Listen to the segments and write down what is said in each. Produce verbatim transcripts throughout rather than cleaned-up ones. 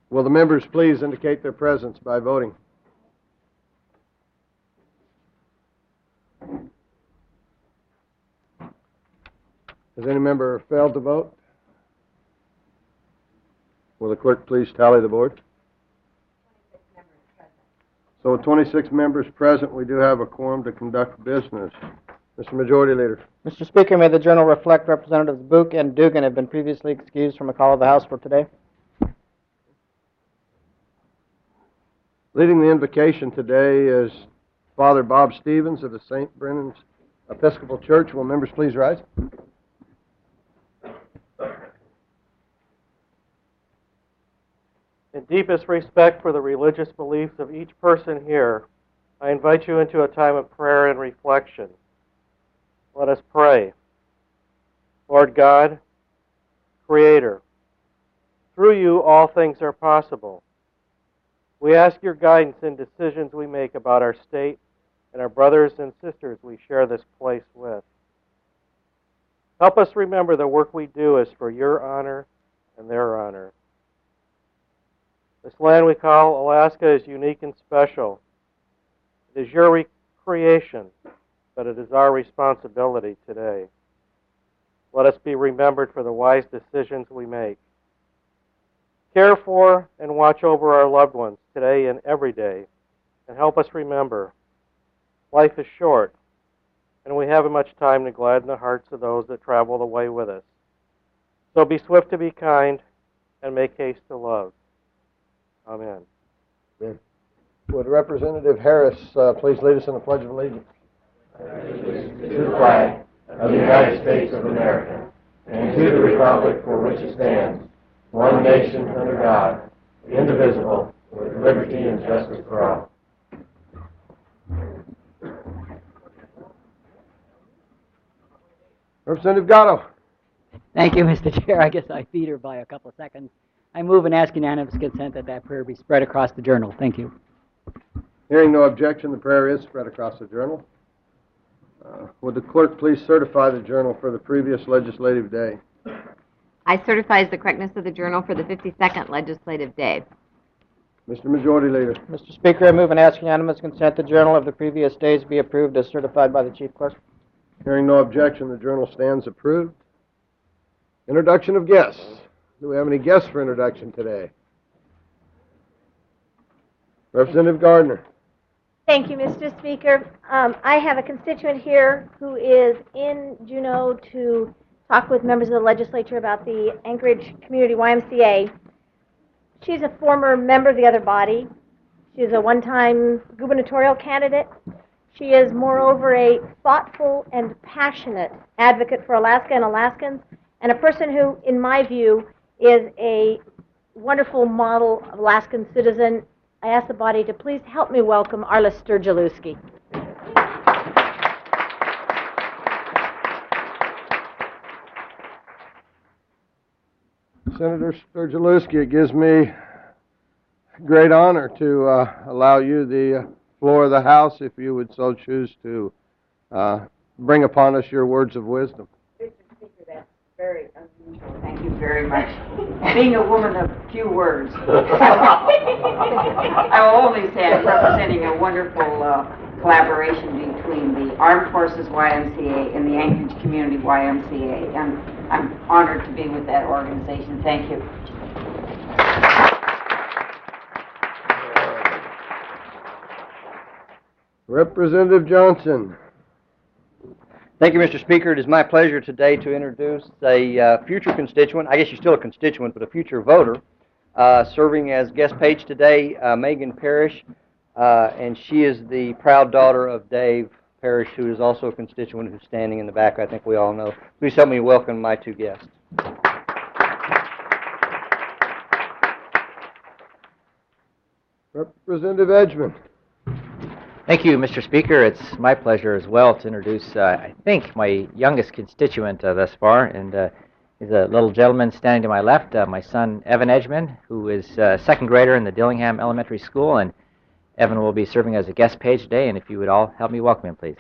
Will the members please indicate their presence by voting? Has any member failed to vote? Will the clerk please tally the board? So with twenty-six members present, we do have a quorum to conduct business. Mister Majority Leader. Mister Speaker, may the Journal reflect Representatives Book and Dugan have been previously excused from a call of the House for today. Leading the invocation today is Father Bob Stevens of the Saint Brennan's Episcopal Church. Will members please rise? In deepest respect for the religious beliefs of each person here, I invite you into a time of prayer and reflection. Let us pray. Lord God, Creator, through you all things are possible. We ask your guidance in decisions we make about our state and our brothers and sisters we share this place with. Help us remember the work we do is for your honor and their honor. This land we call Alaska is unique and special. It is your creation, but it is our responsibility today. Let us be remembered for the wise decisions we make. Care for and watch over our loved ones today and every day, and help us remember life is short, and we haven't much time to gladden the hearts of those that travel the way with us. So be swift to be kind and make haste to love. Amen. Amen. Would Representative Harris uh, please lead us in the Pledge of Allegiance? To the flag of the United States of America, and to the republic for which it stands, one nation under God, indivisible, with liberty and justice for all. Representative Gatto. Thank you, Mister Chair. I guess I beat her by a couple of seconds. I move and ask unanimous consent that that prayer be spread across the journal. Thank you. Hearing no objection, the prayer is spread across the journal. Uh, would the clerk please certify the journal for the previous legislative day? I certify as the correctness of the journal for the fifty-second legislative day. Mister Majority Leader. Mister Speaker, I move and ask unanimous consent the journal of the previous days be approved as certified by the Chief Clerk. Hearing no objection, the journal stands approved. Introduction of guests. Do we have any guests for introduction today? Representative Gardner. Thank you, Mister Speaker. Um, I have a constituent here who is in Juneau to talk with members of the legislature about the Anchorage Community Y M C A. She's a former member of the other body. She's a one-time gubernatorial candidate. She is, moreover, a thoughtful and passionate advocate for Alaska and Alaskans, and a person who, in my view, is a wonderful model of Alaskan citizen. I ask the body to please help me welcome Arla Sturgielewski. Senator Sturgielewski, it gives me great honor to uh, allow you the uh, floor of the House if you would so choose to uh, bring upon us your words of wisdom. Mister Speaker, that's very unusual. Thank you very much. Being a woman of few words, I will only say I'm representing a wonderful uh, collaboration between the Armed Forces Y M C A and the Anchorage Community Y M C A, and I'm honored to be with that organization. Thank you. Representative Johnson. Thank you, Mister Speaker. It is my pleasure today to introduce a uh, future constituent, I guess you're still a constituent, but a future voter, uh, serving as guest page today, uh, Megan Parrish, uh, and she is the proud daughter of Dave Parrish, who is also a constituent who's standing in the back, I think we all know. Please help me welcome my two guests. Representative Edgman. Thank you, Mister Speaker. It's my pleasure as well to introduce, uh, I think, my youngest constituent uh, thus far, and uh, he's a little gentleman standing to my left, uh, my son, Evan Edgman, who is a second grader in the Dillingham Elementary School, and Evan will be serving as a guest page today, and if you would all help me welcome him, please.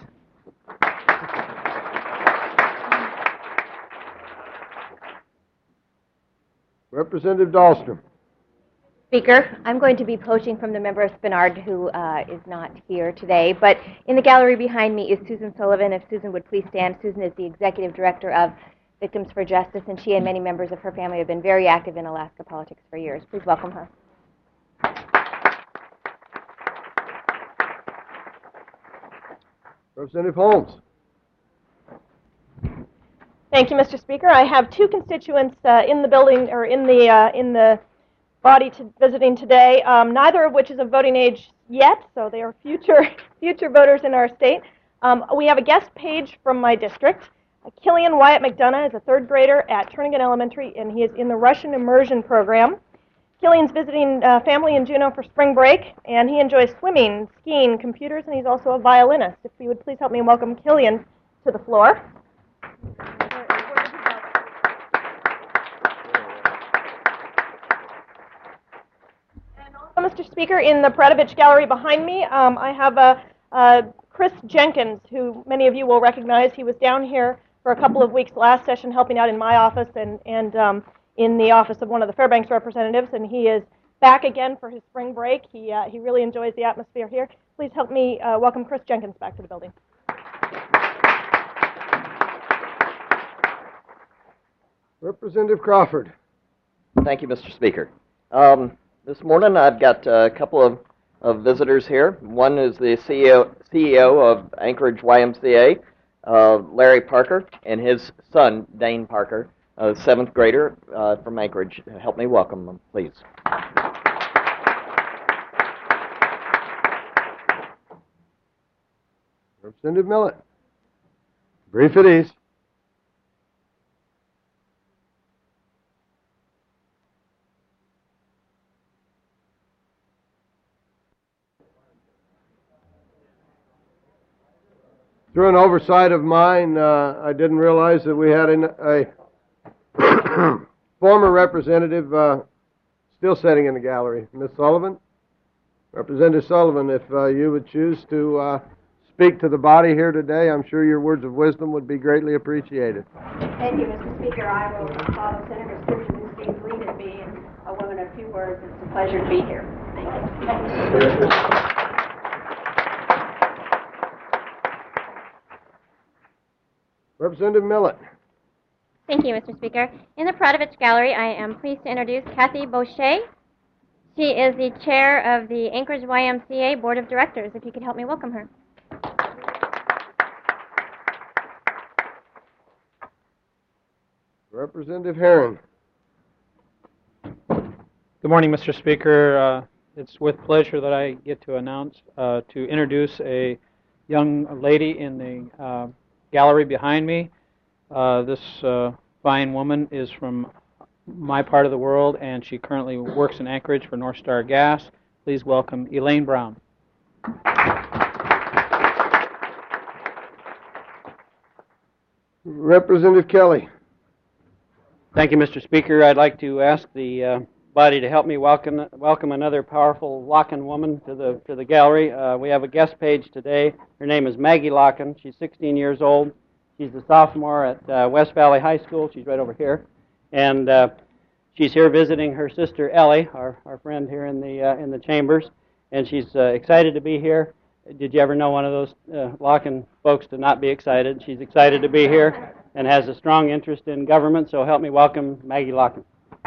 Representative Dahlstrom. Speaker, I'm going to be poaching from the member of Spinard who uh, is not here today, but in the gallery behind me is Susan Sullivan. If Susan would please stand. Susan is the Executive Director of Victims for Justice, and she and many members of her family have been very active in Alaska politics for years. Please welcome her. Representative Holmes. Thank you, Mister Speaker. I have two constituents uh, in the building, or in the uh, in the body to visiting today, um, neither of which is of voting age yet, so they are future future voters in our state. Um, we have a guest page from my district. Uh, Killian Wyatt McDonough is a third grader at Turnigan Elementary, and he is in the Russian immersion program. Killian's visiting uh, family in Juneau for spring break, and he enjoys swimming, skiing, computers, and he's also a violinist. If you would please help me welcome Killian to the floor. Mister Speaker, in the Peradovich Gallery behind me, um, I have uh, uh, Chris Jenkins, who many of you will recognize. He was down here for a couple of weeks last session helping out in my office and, and um, in the office of one of the Fairbanks representatives, and he is back again for his spring break. He, uh, he really enjoys the atmosphere here. Please help me uh, welcome Chris Jenkins back to the building. Representative Crawford. Thank you, Mister Speaker. Um, This morning I've got a couple of, of visitors here. One is the C E O, C E O of Anchorage Y M C A, uh, Larry Parker, and his son, Dane Parker, a seventh grader uh, from Anchorage. Help me welcome them, please. Representative Millett. Brief at ease. Through an oversight of mine, uh, I didn't realize that we had an, a former representative uh, still sitting in the gallery. Miz Sullivan? Representative Sullivan, if uh, you would choose to uh, speak to the body here today, I'm sure your words of wisdom would be greatly appreciated. Thank you, Mister Speaker. I will follow Senator Sturgeon's lead and be a woman of few words. It's a pleasure to be here. Thank you. Representative Millett. Thank you, Mister Speaker. In the Peradovich Gallery, I am pleased to introduce Kathy Boucher. She is the chair of the Anchorage Y M C A Board of Directors. If you could help me welcome her. Representative Herron. Good morning, Mister Speaker. Uh, it's with pleasure that I get to announce, uh, to introduce a young lady in the uh, gallery behind me. Uh, this uh, fine woman is from my part of the world, and she currently works in Anchorage for North Star Gas. Please welcome Elaine Brown. Representative Kelly. Thank you, Mister Speaker. I'd like to ask the uh, body to help me welcome welcome another powerful Locken woman to the to the gallery. Uh, we have a guest page today. Her name is Maggie Locken. She's sixteen years old. She's a sophomore at uh, West Valley High School. She's right over here, and uh, she's here visiting her sister Ellie, our our friend here in the uh, in the chambers, and she's uh, excited to be here. Did you ever know one of those uh, Locken folks to not be excited? She's excited to be here and has a strong interest in government. So help me welcome Maggie Locken.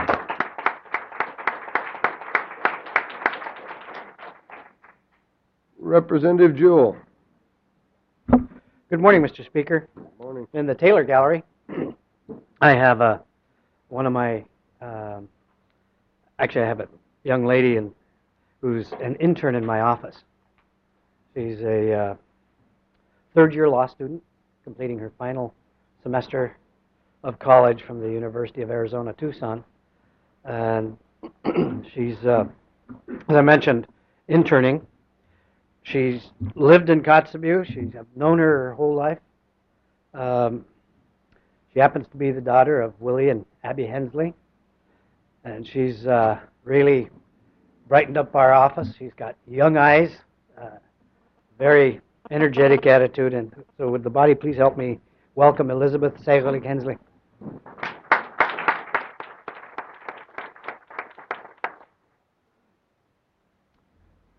Representative Jewell. Good morning, Mister Speaker. Good morning. In the Taylor Gallery, I have a, one of my, um, actually I have a young lady in, who's an intern in my office. She's a uh, third-year law student, completing her final semester of college from the University of Arizona, Tucson. And she's, uh, as I mentioned, interning. She's lived in Kotzebue. She's I've known her her whole life. Um, she happens to be the daughter of Willie and Abby Hensley. And she's uh, really brightened up our office. She's got young eyes, uh, very energetic attitude. And so would the body please help me welcome Elizabeth Segerlich Hensley.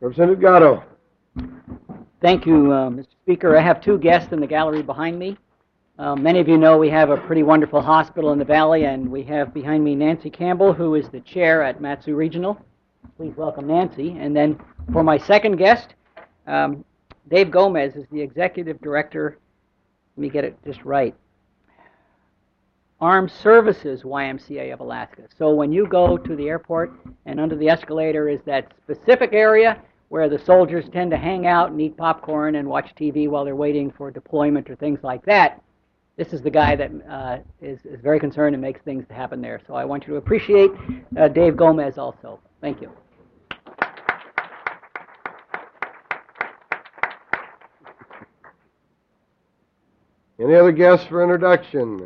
Representative Gatto. Thank you, uh, Mister Speaker. I have two guests in the gallery behind me. Uh, many of you know we have a pretty wonderful hospital in the Valley, and we have behind me Nancy Campbell, who is the chair at Mat-Su Regional. Please welcome Nancy. And then for my second guest, um, Dave Gomez is the executive director. Let me get it just right. Armed Services Y M C A of Alaska. So when you go to the airport and under the escalator is that specific area where the soldiers tend to hang out and eat popcorn and watch T V while they're waiting for deployment or things like that, this is the guy that uh, is, is very concerned and makes things happen there. So I want you to appreciate uh, Dave Gomez also. Thank you. Any other guests for introduction?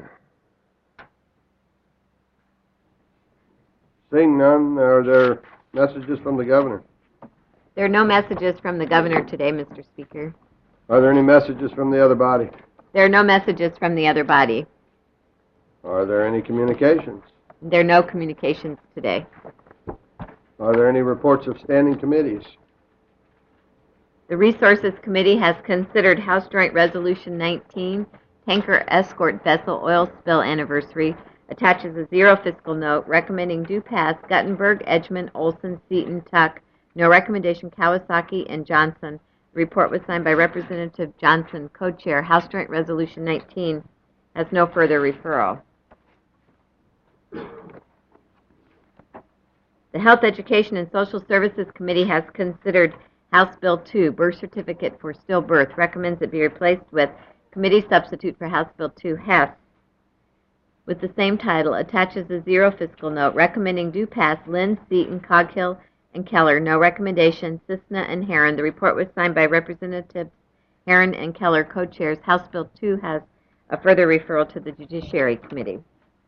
Seeing none, are there messages from the governor? There are no messages from the governor today, Mister Speaker. Are there any messages from the other body? There are no messages from the other body. Are there any communications? There are no communications today. Are there any reports of standing committees? The Resources Committee has considered House Joint Resolution nineteen, Tanker Escort Vessel Oil Spill Anniversary, attaches a zero fiscal note recommending due pass Guttenberg, Edgman, Olson, Seaton, Tuck, no recommendation Kawasaki, and Johnson. The report was signed by Representative Johnson, co-chair. House Joint Resolution nineteen has no further referral. The Health, Education, and Social Services Committee has considered House Bill two, Birth Certificate for Stillbirth, recommends it be replaced with Committee Substitute for House Bill two, Hess, with the same title, attaches a zero fiscal note recommending due pass Lynn, Seaton, Coghill, and Keller. No recommendation, Cisna and Herron. The report was signed by Representatives Herron and Keller, co-chairs. House Bill two has a further referral to the Judiciary Committee.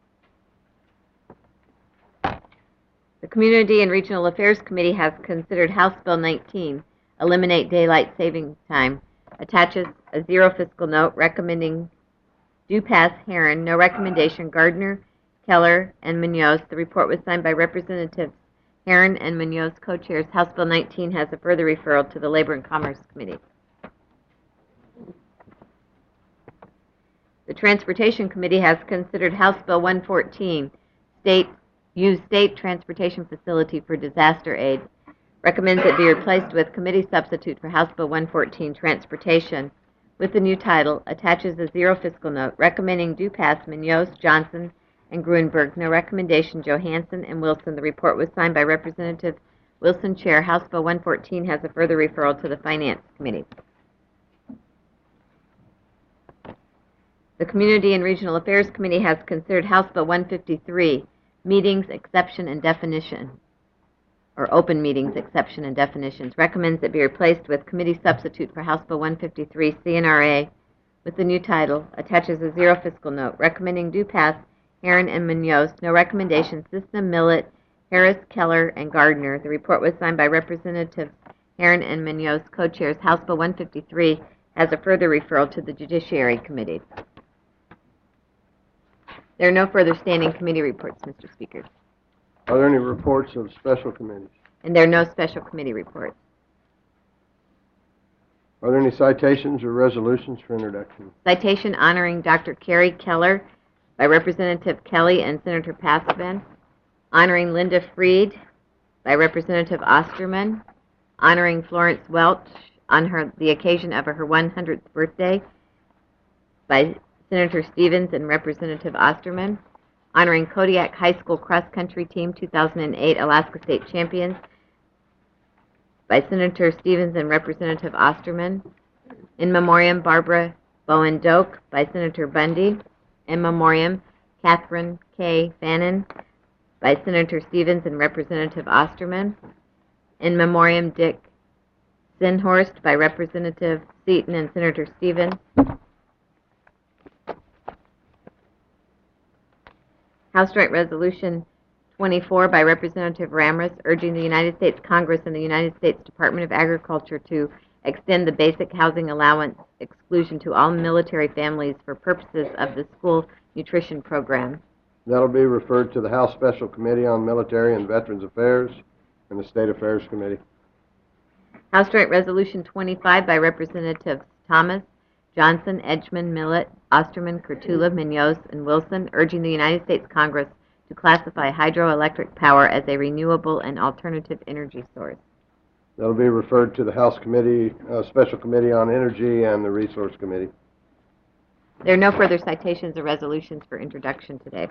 The Community and Regional Affairs Committee has considered House Bill nineteen, Eliminate Daylight Saving Time, attaches a zero fiscal note recommending due pass Herron. No recommendation, Gardner, Keller, and Munoz. The report was signed by Representatives Herron and Munoz, co-chairs. House Bill nineteen has a further referral to the Labor and Commerce Committee. The Transportation Committee has considered House Bill one fourteen, State Use State Transportation Facility for Disaster Aid, recommends it be replaced with Committee Substitute for House Bill one fourteen, Transportation, with the new title, attaches a zero fiscal note recommending due pass Munoz, Johnson, and Gruenberg. No recommendation, Johansson and Wilson. The report was signed by Representative Wilson, chair. House Bill one fourteen has a further referral to the Finance Committee. The Community and Regional Affairs Committee has considered House Bill one fifty-three, Meetings, Exception, and Definition, or Open Meetings, Exception, and Definitions. Recommends it be replaced with Committee Substitute for House Bill one fifty-three, C N R A, with the new title, attaches a zero fiscal note, recommending due pass Herron and Munoz. No recommendation, System, Millett, Harris, Keller, and Gardner. The report was signed by Representatives Herron and Munoz, co-chairs. House Bill one fifty-three has a further referral to the Judiciary Committee. There are no further standing committee reports, Mister Speaker. Are there any reports of special committees? And there are no special committee reports. Are there any citations or resolutions for introduction? Citation honoring Doctor Carrie Keller by Representative Kelly and Senator Passavant. Honoring Linda Freed by Representative Osterman. Honoring Florence Welch on her the occasion of her one hundredth birthday by Senator Stevens and Representative Osterman. Honoring Kodiak High School Cross Country Team two thousand eight Alaska State Champions by Senator Stevens and Representative Osterman. In memoriam Barbara Bowen Doak by Senator Bundy. In memoriam Catherine K. Fannin by Senator Stevens and Representative Osterman. In memoriam Dick Zinhorst by Representative Seaton and Senator Stevens. House Joint Resolution twenty-four by Representative Ramrus urging the United States Congress and the United States Department of Agriculture to extend the basic housing allowance exclusion to all military families for purposes of the school nutrition program. That'll be referred to the House Special Committee on Military and Veterans Affairs and the State Affairs Committee. House Joint Resolution twenty-five by Representatives Thomas, Johnson, Edgman, Millett, Osterman, Kurtula, Munoz, and Wilson, urging the United States Congress to classify hydroelectric power as a renewable and alternative energy source. That'll be referred to the House Committee, uh, Special Committee on Energy and the Resource Committee. There are no further citations or resolutions for introduction today.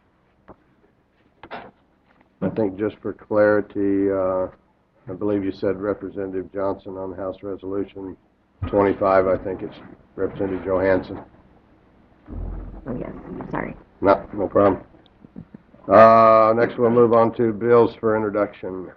I think just for clarity, uh, I believe you said Representative Johnson on House Resolution twenty-five. I think it's Representative Johansson. Oh, yes. Sorry. No, no problem. Uh, next, we'll move on to bills for introduction.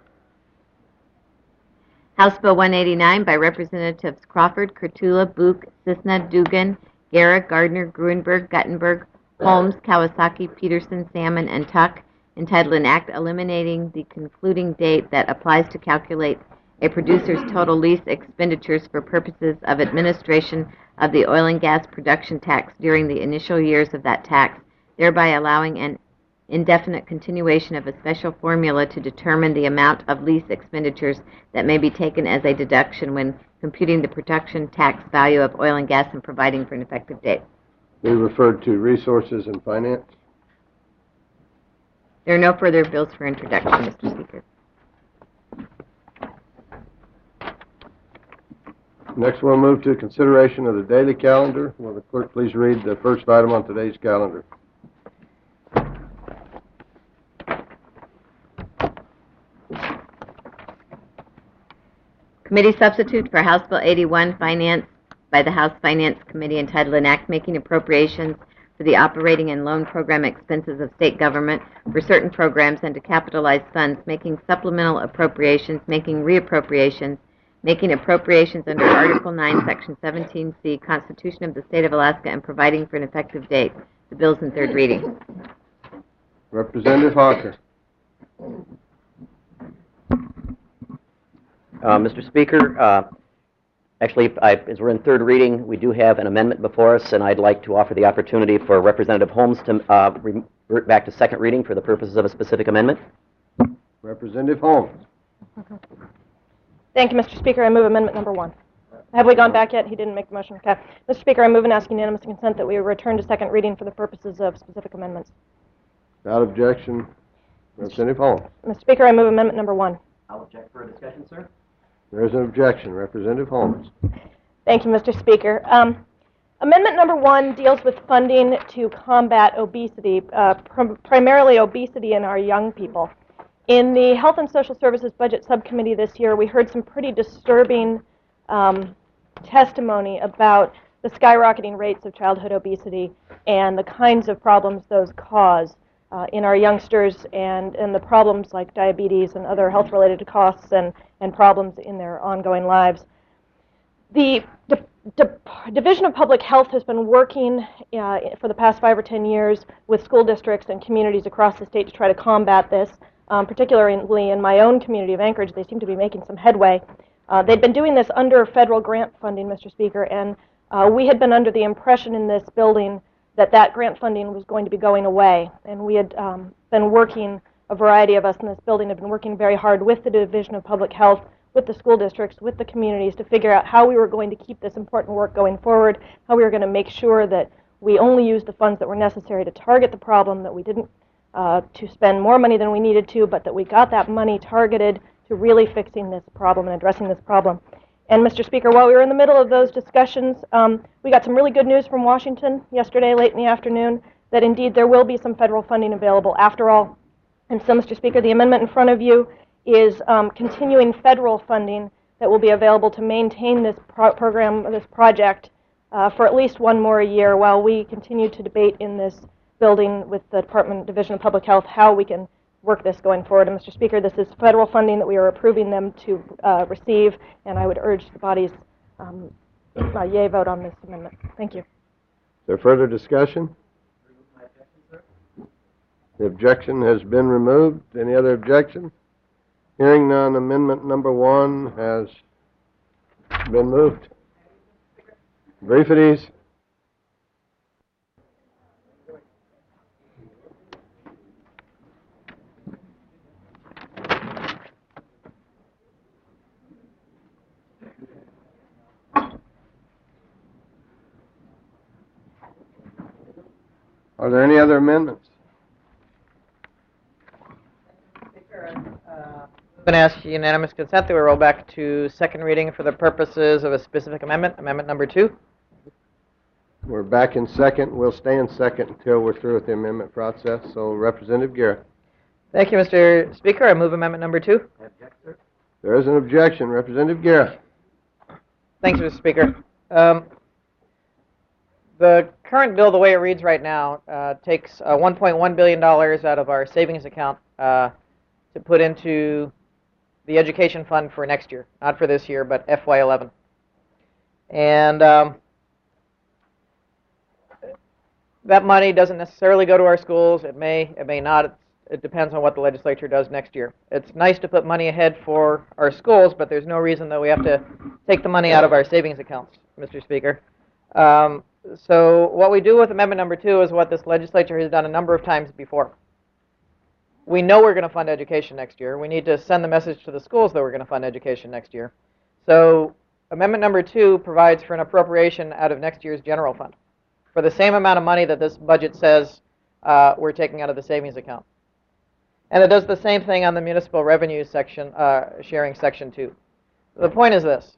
House Bill one eighty-nine by Representatives Crawford, Kurtula, Book, Cisna, Dugan, Guerra, Gardner, Gruenberg, Guttenberg, Holmes, Kawasaki, Peterson, Salmon, and Tuck, entitled An Act Eliminating the Concluding Date that Applies to Calculate a Producer's Total Lease Expenditures for Purposes of Administration of the Oil and Gas Production Tax during the initial years of that tax, thereby allowing an indefinite continuation of a special formula to determine the amount of lease expenditures that may be taken as a deduction when computing the production tax value of oil and gas and providing for an effective date. Be referred to Resources and Finance. There are no further bills for introduction, Mister Speaker. Next, we'll move to consideration of the daily calendar. Will the clerk please read the first item on today's calendar? Committee substitute for House Bill eighty-one, Finance, by the House Finance Committee, entitled An Act Making Appropriations for the Operating and Loan Program Expenses of State Government for certain programs and to capitalize funds, making supplemental appropriations, making reappropriations, making appropriations under Article nine, Section seventeen C, Constitution of the State of Alaska, and providing for an effective date. The bill's in third reading. Representative Hawker. Uh, Mister Speaker, uh, actually, I, as we're in third reading, we do have an amendment before us, and I'd like to offer the opportunity for Representative Holmes to uh, revert back to second reading for the purposes of a specific amendment. Representative Holmes. Thank you, Mister Speaker. I move amendment number one. Have we gone back yet? He didn't make the motion. Okay. Mister Speaker, I move and ask unanimous consent that we return to second reading for the purposes of specific amendments. Without objection, Representative Holmes. Mister Speaker, I move amendment number one. I'll object for a discussion, sir. There is an objection. Representative Holmes. Thank you, Mister Speaker. Um, amendment number one deals with funding to combat obesity, uh, prim primarily obesity in our young people. In the Health and Social Services Budget Subcommittee this year, we heard some pretty disturbing um, testimony about the skyrocketing rates of childhood obesity and the kinds of problems those cause uh, in our youngsters, and, and the problems like diabetes and other health-related costs and, and problems in their ongoing lives. The D D Division of Public Health has been working uh, for the past five or ten years with school districts and communities across the state to try to combat this. Um, particularly in my own community of Anchorage, they seem to be making some headway. Uh, they've been doing this under federal grant funding, Mister Speaker, and uh, we had been under the impression in this building that that grant funding was going to be going away. And we had um, been working, a variety of us in this building have been working very hard with the Division of Public Health, with the school districts, with the communities to figure out how we were going to keep this important work going forward, how we were going to make sure that we only used the funds that were necessary to target the problem, that we didn't uh, to spend more money than we needed to, but that we got that money targeted to really fixing this problem and addressing this problem. And Mister Speaker, while we were in the middle of those discussions, um, we got some really good news from Washington yesterday late in the afternoon that indeed there will be some federal funding available after all. And so, Mister Speaker, the amendment in front of you is um, continuing federal funding that will be available to maintain this pro program, this project, uh, for at least one more year while we continue to debate in this building with the Department Division of Public Health how we can work this going forward. And Mister Speaker, this is federal funding that we are approving them to uh, receive, and I would urge the body's um, uh, yea vote on this amendment. Thank you. Is there further discussion? The objection has been removed. Any other objection? Hearing none, amendment number one has been moved. Brief at ease. Are there any other amendments? I've been asked unanimous consent that we roll back to second reading for the purposes of a specific amendment, amendment number two. We're back in second. We'll stay in second until we're through with the amendment process. So, Representative Garrett. Thank you, Mister Speaker. I move amendment number two. There is an objection. Representative Garrett. Thanks, Mister Speaker. Um, the current bill, the way it reads right now, uh, takes uh, one point one billion dollars out of our savings account uh, to put into the education fund for next year, not for this year, but F Y eleven. And um, that money doesn't necessarily go to our schools. It may, it may not. It's, it depends on what the legislature does next year. It's nice to put money ahead for our schools, but there's no reason that we have to take the money out of our savings accounts, Mister Speaker. Um, so what we do with amendment number two is what this legislature has done a number of times before. We know we're going to fund education next year. We need to send the message to the schools that we're going to fund education next year. So amendment number two provides for an appropriation out of next year's general fund for the same amount of money that this budget says uh, we're taking out of the savings account. And it does the same thing on the municipal revenue section, uh, sharing section two. The point is this.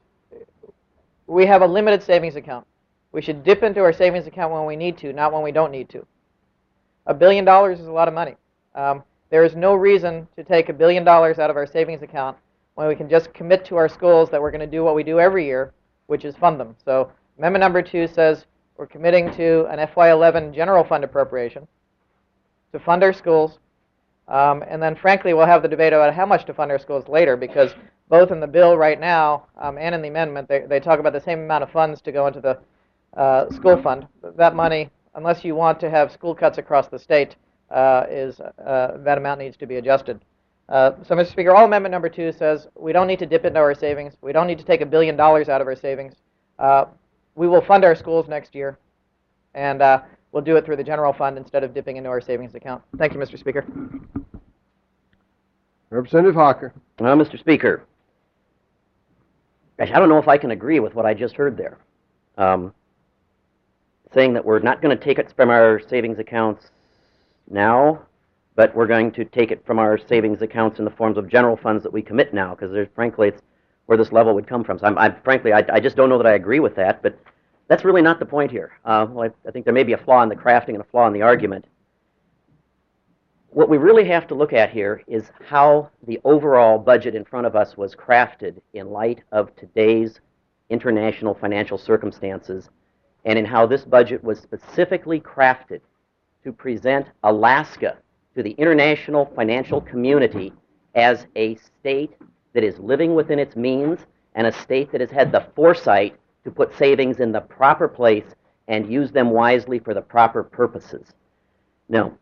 We have a limited savings account. We should dip into our savings account when we need to, not when we don't need to. A billion dollars is a lot of money. Um, there is no reason to take a billion dollars out of our savings account when we can just commit to our schools that we're going to do what we do every year, which is fund them. So amendment number two says we're committing to an F Y eleven general fund appropriation to fund our schools. Um, and then, frankly, we'll have the debate about how much to fund our schools later, because both in the bill right now um, and in the amendment, they, they talk about the same amount of funds to go into the uh, school fund. That money, unless you want to have school cuts across the state, uh, is uh, that amount needs to be adjusted. Uh, so, Mister Speaker, all amendment number two says we don't need to dip into our savings. We don't need to take a billion dollars out of our savings. Uh, we will fund our schools next year, and uh, we'll do it through the general fund instead of dipping into our savings account. Thank you, Mister Speaker. Representative Hawker. Well, Mister Speaker, gosh, I don't know if I can agree with what I just heard there. Um, saying that we're not going to take it from our savings accounts now, but we're going to take it from our savings accounts in the forms of general funds that we commit now, because there's, frankly, it's where this level would come from. So I'm, I'm frankly, I, I just don't know that I agree with that, but that's really not the point here. Uh, well, I, I think there may be a flaw in the crafting and a flaw in the argument. What we really have to look at here is how the overall budget in front of us was crafted in light of today's international financial circumstances, and in how this budget was specifically crafted to present Alaska to the international financial community as a state that is living within its means and a state that has had the foresight to put savings in the proper place and use them wisely for the proper purposes. Now,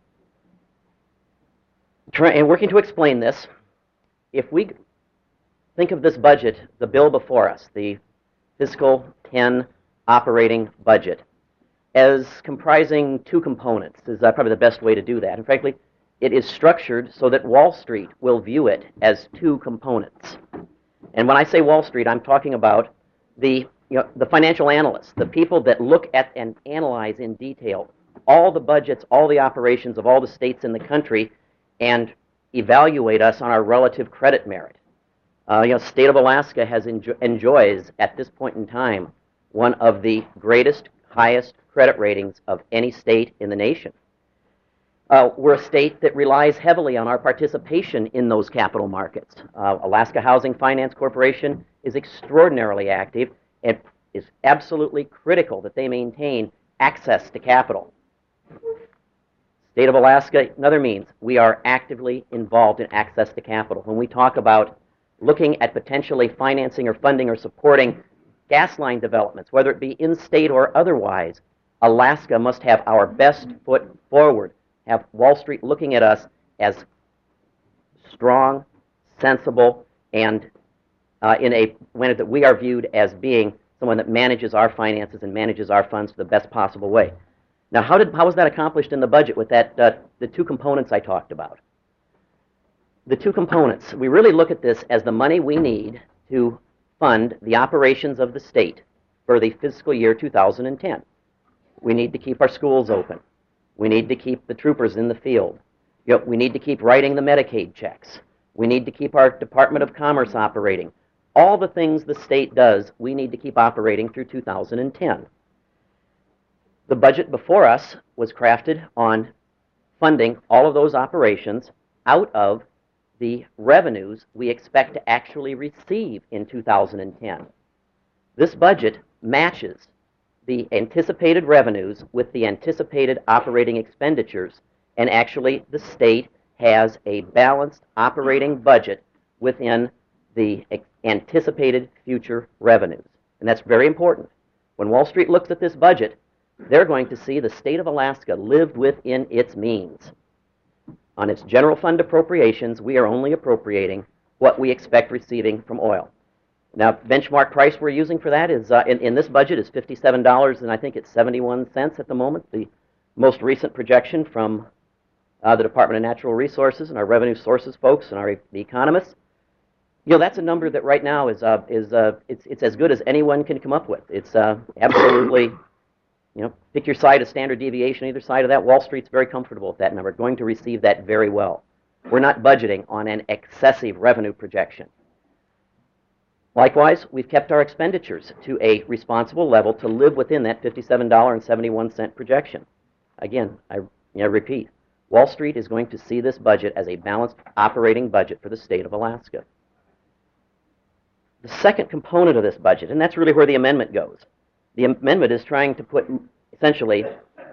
try, and working to explain this, if we think of this budget, the bill before us, the fiscal ten operating budget, as comprising two components, is uh, probably the best way to do that. And frankly, it is structured so that Wall Street will view it as two components. And when I say Wall Street, I'm talking about the, you know, the financial analysts, the people that look at and analyze in detail all the budgets, all the operations of all the states in the country, and evaluate us on our relative credit merit. Uh, you know, state of Alaska has enjo- enjoys, at this point in time, one of the greatest, highest credit ratings of any state in the nation. Uh, we're a state that relies heavily on our participation in those capital markets. Uh, Alaska Housing Finance Corporation is extraordinarily active and is absolutely critical that they maintain access to capital. State of Alaska, another means, we are actively involved in access to capital. When we talk about looking at potentially financing or funding or supporting gas line developments, whether it be in-state or otherwise, Alaska must have our best foot forward, have Wall Street looking at us as strong, sensible, and uh, in a manner that we are viewed as being someone that manages our finances and manages our funds the best possible way. Now, how did how was that accomplished in the budget with that uh, the two components I talked about? The two components, we really look at this as the money we need to fund the operations of the state for the fiscal year two thousand ten. We need to keep our schools open. We need to keep the troopers in the field. You know, we need to keep writing the Medicaid checks. We need to keep our Department of Commerce operating. All the things the state does, we need to keep operating through two thousand ten. The budget before us was crafted on funding all of those operations out of the revenues we expect to actually receive in two thousand ten. This budget matches the anticipated revenues with the anticipated operating expenditures, and actually the state has a balanced operating budget within the anticipated future revenues. And that's very important. When Wall Street looks at this budget, they're going to see the state of Alaska lived within its means. On its general fund appropriations, we are only appropriating what we expect receiving from oil. Now, benchmark price we're using for that is, uh, in, in this budget, is fifty-seven dollars, and I think it's seventy-one cents at the moment. The most recent projection from uh, the Department of Natural Resources and our revenue sources folks and our the economists, you know, that's a number that right now is, uh, is uh, it's, it's as good as anyone can come up with. It's uh, absolutely, you know, pick your side of standard deviation, either side of that. Wall Street's very comfortable with that number, going to receive that very well. We're not budgeting on an excessive revenue projection. Likewise, we've kept our expenditures to a responsible level to live within that fifty-seven dollars and seventy-one cents projection. Again, I you know, repeat, Wall Street is going to see this budget as a balanced operating budget for the state of Alaska. The second component of this budget, and that's really where the amendment goes. The amendment is trying to put, essentially,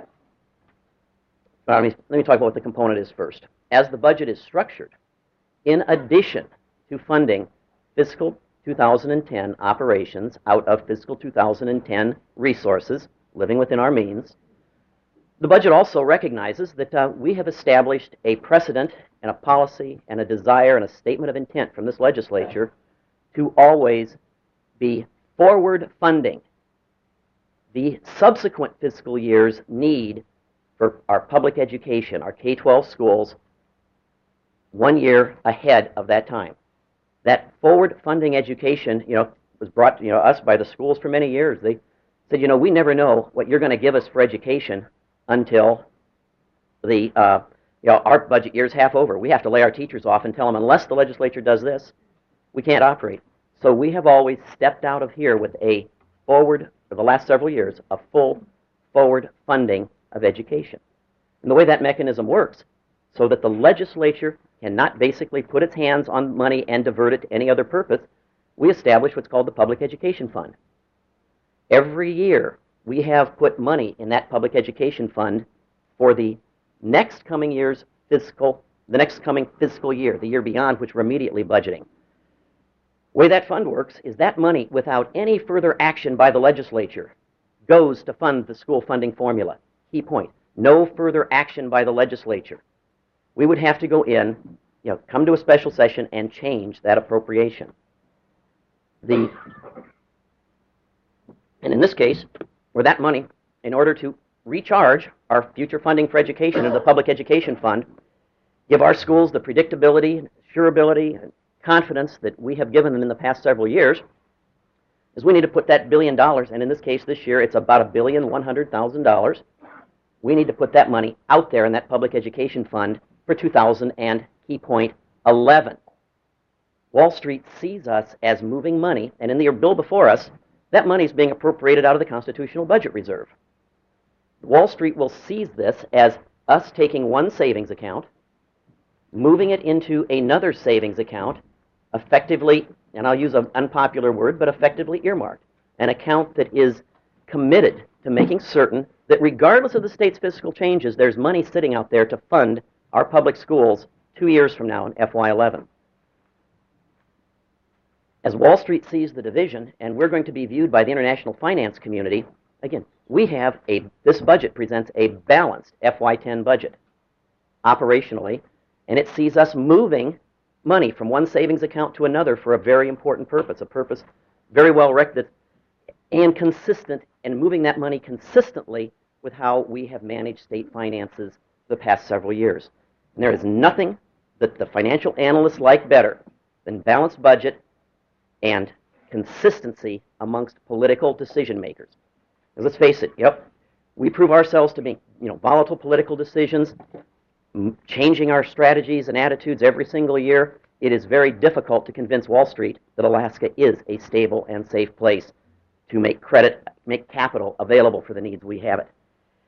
let me, let me talk about what the component is first. As the budget is structured, in addition to funding fiscal two thousand ten operations out of fiscal two thousand ten resources, living within our means, the budget also recognizes that uh, we have established a precedent and a policy and a desire and a statement of intent from this legislature to always be forward funding the subsequent fiscal year's need for our public education, our K twelve schools, one year ahead of that time. That forward funding education, you know, was brought, you know, us by the schools for many years. They said, you know, we never know what you're going to give us for education until the, uh, you know, our budget year's half over. We have to lay our teachers off and tell them, unless the legislature does this, we can't operate. So we have always stepped out of here with a forward, for the last several years, a full forward funding of education. And the way that mechanism works, so that the legislature cannot basically put its hands on money and divert it to any other purpose, we establish what's called the Public Education Fund. Every year, we have put money in that Public Education Fund for the next coming year's fiscal, the next coming fiscal year, the year beyond, which we're immediately budgeting. The way that fund works is that money, without any further action by the legislature, goes to fund the school funding formula. Key point, no further action by the legislature. We would have to go in, you know, come to a special session and change that appropriation. The, and in this case, where that money, in order to recharge our future funding for education into the Public Education Fund, give our schools the predictability, surability, and confidence that we have given them in the past several years, is we need to put that billion dollars, and in this case this year it's about a billion one hundred thousand dollars. We need to put that money out there in that Public Education Fund for two thousand and key point eleven. Wall Street sees us as moving money, and in the bill before us, that money is being appropriated out of the Constitutional Budget Reserve. Wall Street will seize this as us taking one savings account, moving it into another savings account, effectively, and I'll use an unpopular word, but effectively earmarked, an account that is committed to making certain that regardless of the state's fiscal changes, there's money sitting out there to fund our public schools two years from now in F Y eleven. As Wall Street sees the division, and we're going to be viewed by the international finance community, again, we have a, this budget presents a balanced F Y ten budget operationally, and it sees us moving money from one savings account to another for a very important purpose, a purpose very well recognized and consistent, and moving that money consistently with how we have managed state finances the past several years. And there is nothing that the financial analysts like better than balanced budget and consistency amongst political decision makers. Let's face it, yep, we prove ourselves to be, you know, volatile political decisions, m- changing our strategies and attitudes every single year. It is very difficult to convince Wall Street that Alaska is a stable and safe place to make credit, make capital available for the needs we have it.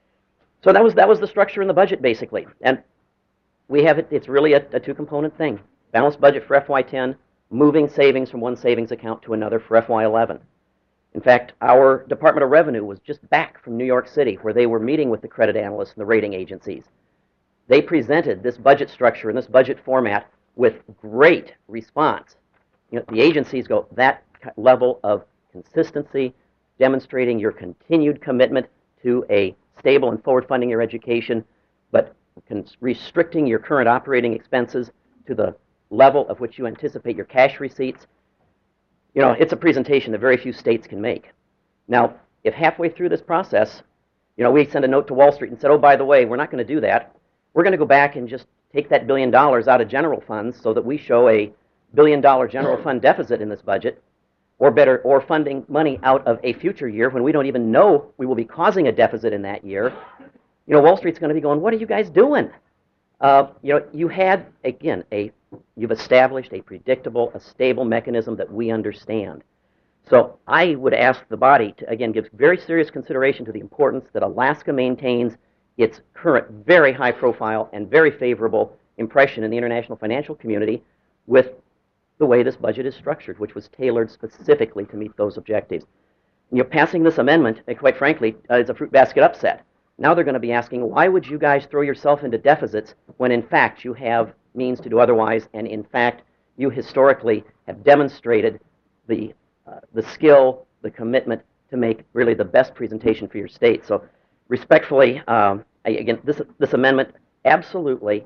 So that was that was the structure in the budget, basically. And we have it, it's really a, a two-component thing. Balanced budget for F Y ten, moving savings from one savings account to another for F Y eleven. In fact, our Department of Revenue was just back from New York City, where they were meeting with the credit analysts and the rating agencies. They presented this budget structure and this budget format with great response. You know, the agencies go, that level of consistency, demonstrating your continued commitment to a stable and forward funding your education, but restricting your current operating expenses to the level of which you anticipate your cash receipts. You know, it's a presentation that very few states can make. Now, if halfway through this process, you know, we send a note to Wall Street and said, oh, by the way, we're not going to do that. We're going to go back and just take that billion dollars out of general funds so that we show a billion dollar general fund deficit in this budget, or better, or funding money out of a future year when we don't even know we will be causing a deficit in that year. You know, Wall Street's going to be going, what are you guys doing? Uh, you know, you had, again, a you've established a predictable, a stable mechanism that we understand. So I would ask the body to, again, give very serious consideration to the importance that Alaska maintains its current very high profile and very favorable impression in the international financial community with the way this budget is structured, which was tailored specifically to meet those objectives. You know, passing this amendment, uh, quite frankly, uh, is a fruit basket upset. Now they're going to be asking, why would you guys throw yourself into deficits when in fact you have means to do otherwise, and in fact you historically have demonstrated the, uh, the skill, the commitment to make really the best presentation for your state. So respectfully, um, I, again, this, this amendment absolutely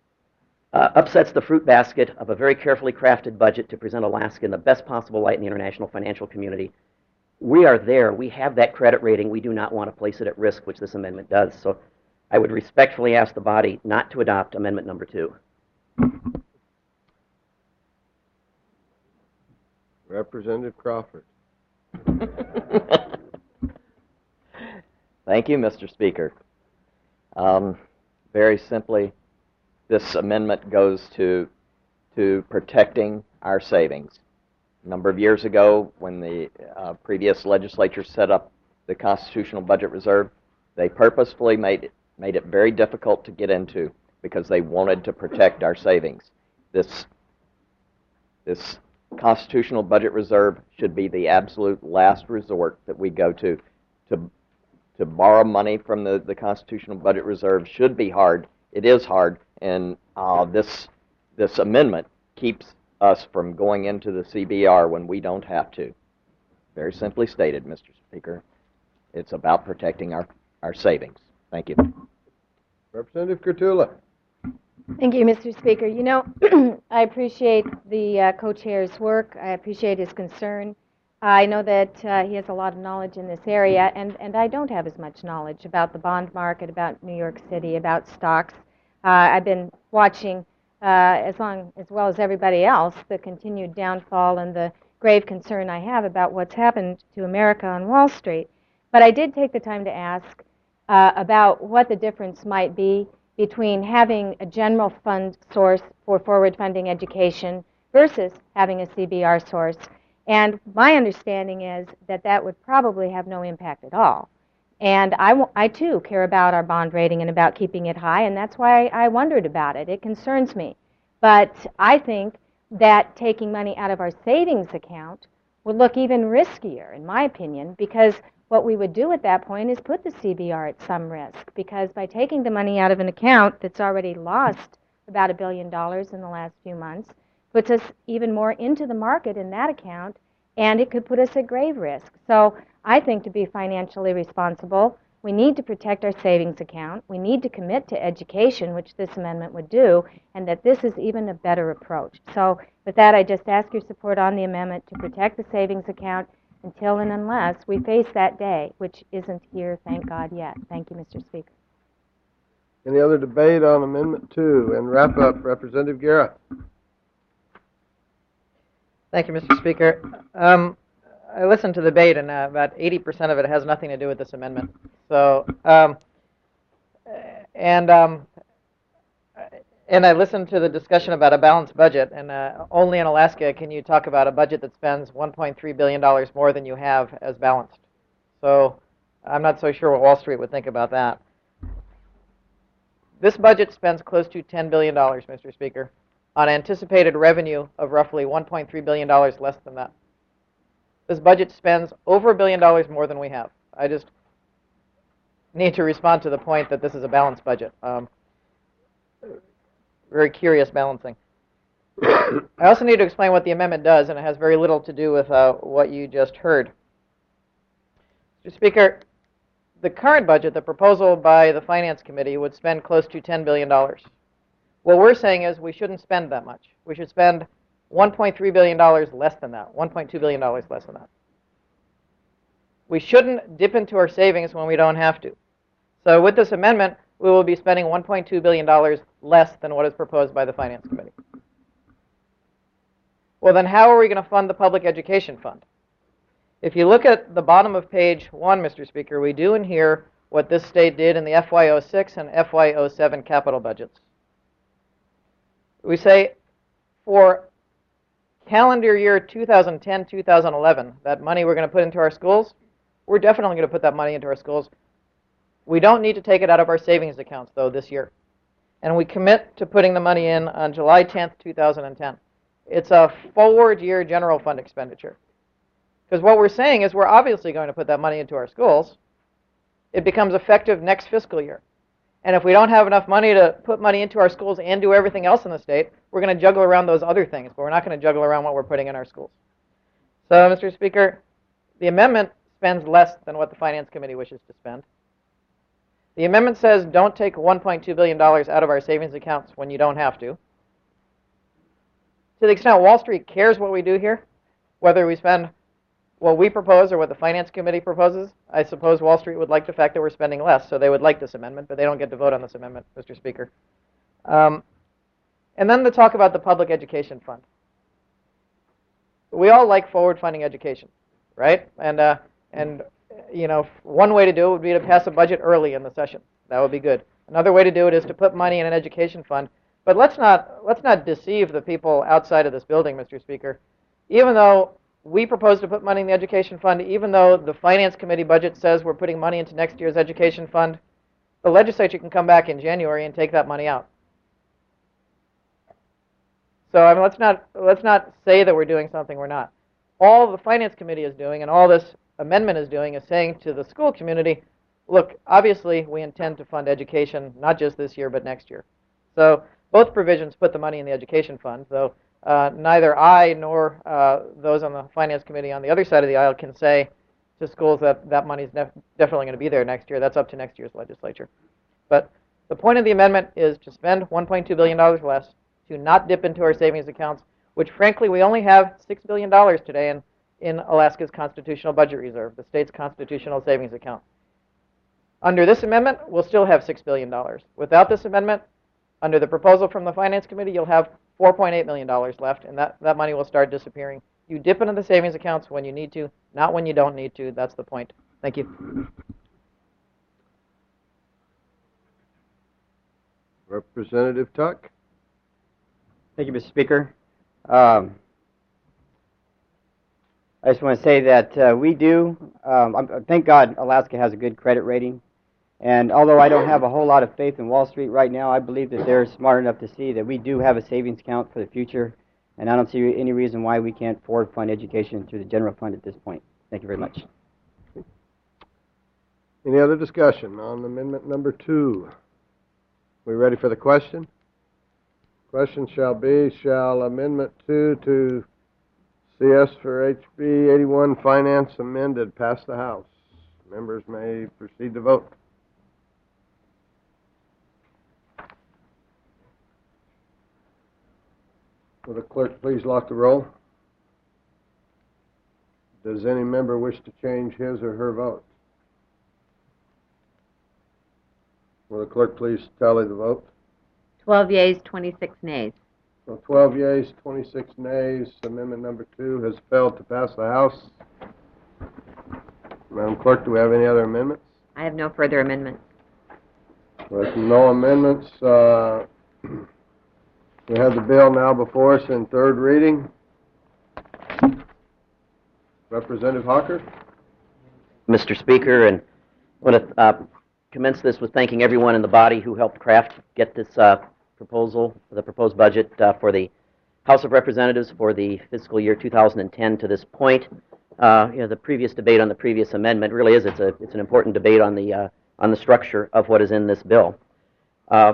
uh, upsets the fruit basket of a very carefully crafted budget to present Alaska in the best possible light in the international financial community. We are there. We have that credit rating. We do not want to place it at risk, which this amendment does. So I would respectfully ask the body not to adopt amendment number two. Representative Crawford. Thank you, Mister Speaker. Um, very simply, this amendment goes to, to protecting our savings. A number of years ago, when the uh, previous legislature set up the Constitutional Budget Reserve, they purposefully made it, made it very difficult to get into because they wanted to protect our savings. This, this Constitutional Budget Reserve should be the absolute last resort that we go to. To, to borrow money from the, the Constitutional Budget Reserve should be hard. It is hard, and uh, this, this amendment keeps us from going into the C B R when we don't have to. Very simply stated, Mister Speaker, it's about protecting our, our savings. Thank you. Representative Kurtula. Thank you, Mister Speaker. You know, I appreciate the uh, co-chair's work. I appreciate his concern. I know that uh, he has a lot of knowledge in this area, and, and I don't have as much knowledge about the bond market, about New York City, about stocks. Uh, I've been watching, uh, as long as well as everybody else, the continued downfall and the grave concern I have about what's happened to America on Wall Street. But I did take the time to ask uh, about what the difference might be between having a general fund source for forward funding education versus having a C B R source. And my understanding is that that would probably have no impact at all. And I, I too care about our bond rating and about keeping it high, and that's why I wondered about it. It concerns me. But I think that taking money out of our savings account would look even riskier, in my opinion, because what we would do at that point is put the C B R at some risk, because by taking the money out of an account that's already lost about a billion dollars in the last few months, puts us even more into the market in that account, and it could put us at grave risk. So I think to be financially responsible, we need to protect our savings account, we need to commit to education, which this amendment would do, and that this is even a better approach. So with that, I just ask your support on the amendment to protect the savings account until and unless we face that day, which isn't here, thank God, yet. Thank you, Mister Speaker. Any other debate on Amendment two? And wrap up, Representative Guerra. Thank you, Mister Speaker. Um, I listened to the debate, and uh, about eighty percent of it has nothing to do with this amendment. So, um, and um, and I listened to the discussion about a balanced budget, and uh, only in Alaska can you talk about a budget that spends one point three billion dollars more than you have as balanced. So, I'm not so sure what Wall Street would think about that. This budget spends close to ten billion dollars, Mister Speaker, on anticipated revenue of roughly one point three billion dollars less than that. This budget spends over a billion dollars more than we have. I just need to respond to the point that this is a balanced budget. Um, very curious balancing. I also need to explain what the amendment does, and it has very little to do with uh, what you just heard. Mister Speaker, the current budget, the proposal by the Finance Committee, would spend close to ten billion dollars. What we're saying is we shouldn't spend that much. We should spend one point three billion dollars less than that, one point two billion dollars less than that. We shouldn't dip into our savings when we don't have to. So with this amendment, we will be spending one point two billion dollars less than what is proposed by the Finance Committee. Well, then how are we going to fund the Public Education Fund? If you look at the bottom of page one, Mister Speaker, we do in here what this state did in the F Y oh six and F Y oh seven capital budgets. We say for calendar year two thousand ten, two thousand eleven, that money we're going to put into our schools, we're definitely going to put that money into our schools. We don't need to take it out of our savings accounts, though, this year. And we commit to putting the money in on July tenth, two thousand ten. It's a forward year general fund expenditure. Because what we're saying is we're obviously going to put that money into our schools. It becomes effective next fiscal year. And if we don't have enough money to put money into our schools and do everything else in the state, we're going to juggle around those other things, but we're not going to juggle around what we're putting in our schools. So, Mister Speaker, the amendment spends less than what the Finance Committee wishes to spend. The amendment says don't take one point two billion dollars out of our savings accounts when you don't have to. To the extent Wall Street cares what we do here, whether we spend what we propose or what the Finance Committee proposes, I suppose Wall Street would like the fact that we're spending less, so they would like this amendment, but they don't get to vote on this amendment, Mister Speaker. Um, and then to talk about the Public Education Fund. We all like forward funding education, right? And, uh, and you know, one way to do it would be to pass a budget early in the session. That would be good. Another way to do it is to put money in an education fund. But let's not, let's not deceive the people outside of this building, Mister Speaker. Even though we propose to put money in the education fund, even though the Finance Committee budget says we're putting money into next year's education fund, the legislature can come back in January and take that money out. So I mean, let's not, let's not say that we're doing something we're not. All the Finance Committee is doing and all this amendment is doing is saying to the school community, look, obviously we intend to fund education not just this year but next year. So both provisions put the money in the education fund, though uh, neither I nor uh, those on the Finance Committee on the other side of the aisle can say to schools that that money is def definitely going to be there next year. That's up to next year's legislature. But the point of the amendment is to spend one point two billion dollars less, to not dip into our savings accounts, which frankly we only have six billion dollars today in, in Alaska's constitutional budget reserve, the state's constitutional savings account. Under this amendment, we'll still have six billion dollars. Without this amendment, under the proposal from the Finance Committee, you'll have four point eight million dollars left, and that, that money will start disappearing. You dip into the savings accounts when you need to, not when you don't need to. That's the point. Thank you. Representative Tuck. Thank you, Mister Speaker. Um, I just want to say that uh, we do, um, I'm, thank God Alaska has a good credit rating. And although I don't have a whole lot of faith in Wall Street right now, I believe that they're smart enough to see that we do have a savings account for the future. And I don't see any reason why we can't forward fund education through the general fund at this point. Thank you very much. Any other discussion on amendment number two? We ready for the question? Question shall be, shall amendment two to C S for H B eighty-one finance amended pass the House? Members may proceed to vote. Will the clerk please lock the roll? Does any member wish to change his or her vote? Will the clerk please tally the vote? twelve yeas, twenty-six nays. So twelve yeas, twenty-six nays. Amendment number two has failed to pass the House. Madam Clerk, do we have any other amendments? I have no further amendments. With no amendments, uh, we have the bill now before us in third reading. Representative Hawker. Mister Speaker, and I want to uh, commence this with thanking everyone in the body who helped craft, get this uh, proposal, the proposed budget uh, for the House of Representatives for the fiscal year two thousand ten to this point. Uh, you know, the previous debate on the previous amendment really is, it's, a, it's an important debate on the, uh, on the structure of what is in this bill. Uh,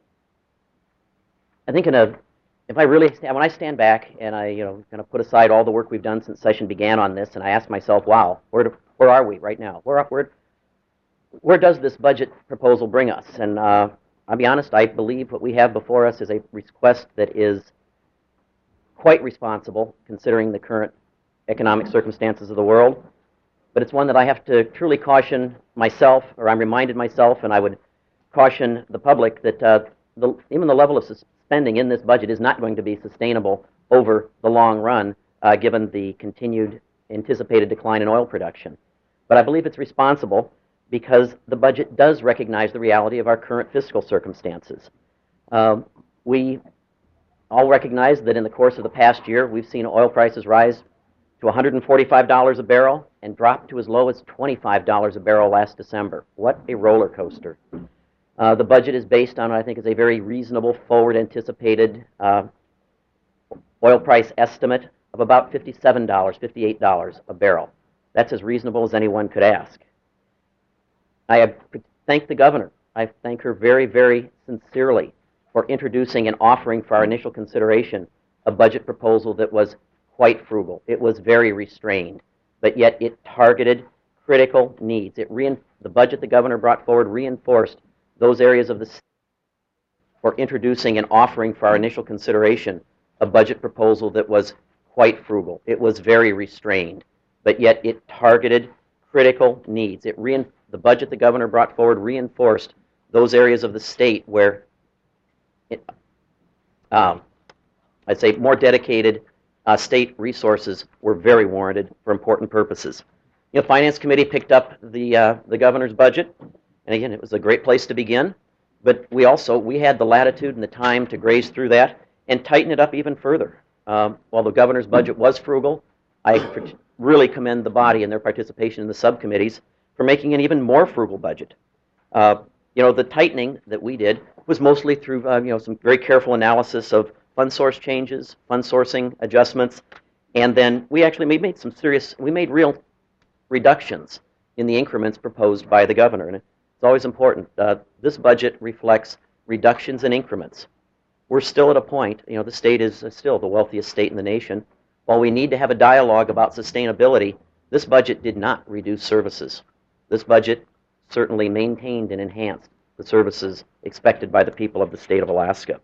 I think in a, if I really, when I stand back and I, you know, kind of put aside all the work we've done since session began on this, and I ask myself, wow, where, do, where are we right now? Where, where, where does this budget proposal bring us? And uh, I'll be honest, I believe what we have before us is a request that is quite responsible, considering the current economic circumstances of the world, but it's one that I have to truly caution myself, or I'm reminded myself, and I would caution the public that uh, the, even the level of spending in this budget is not going to be sustainable over the long run, uh, given the continued anticipated decline in oil production. But I believe it's responsible because the budget does recognize the reality of our current fiscal circumstances. Um, we all recognize that in the course of the past year, we've seen oil prices rise to one hundred forty-five dollars a barrel and drop to as low as twenty-five dollars a barrel last December. What a roller coaster. Uh, the budget is based on what I think is a very reasonable, forward anticipated uh, oil price estimate of about fifty-seven dollars, fifty-eight dollars a barrel. That's as reasonable as anyone could ask. I have thanked the governor. I thank her very, very sincerely for introducing and offering for our initial consideration a budget proposal that was quite frugal. It was very restrained, but yet it targeted critical needs. It rein- the budget the governor brought forward reinforced those areas of the state for introducing and offering for our initial consideration a budget proposal that was quite frugal. It was very restrained, but yet it targeted critical needs. It rein- the budget the governor brought forward reinforced those areas of the state where it, um, I'd say more dedicated Uh, state resources were very warranted for important purposes. You know, Finance Committee picked up the uh, the governor's budget, and again, it was a great place to begin. But we also we had the latitude and the time to graze through that and tighten it up even further. Um, while the governor's budget was frugal, I really commend the body and their participation in the subcommittees for making an even more frugal budget. Uh, you know, the tightening that we did was mostly through uh, you know some very careful analysis of fund source changes, fund sourcing adjustments, and then we actually made, made some serious, we made real reductions in the increments proposed by the governor. And it's always important. Uh, this budget reflects reductions in increments. We're still at a point, you know, the state is still the wealthiest state in the nation. While we need to have a dialogue about sustainability, this budget did not reduce services. This budget certainly maintained and enhanced the services expected by the people of the state of Alaska.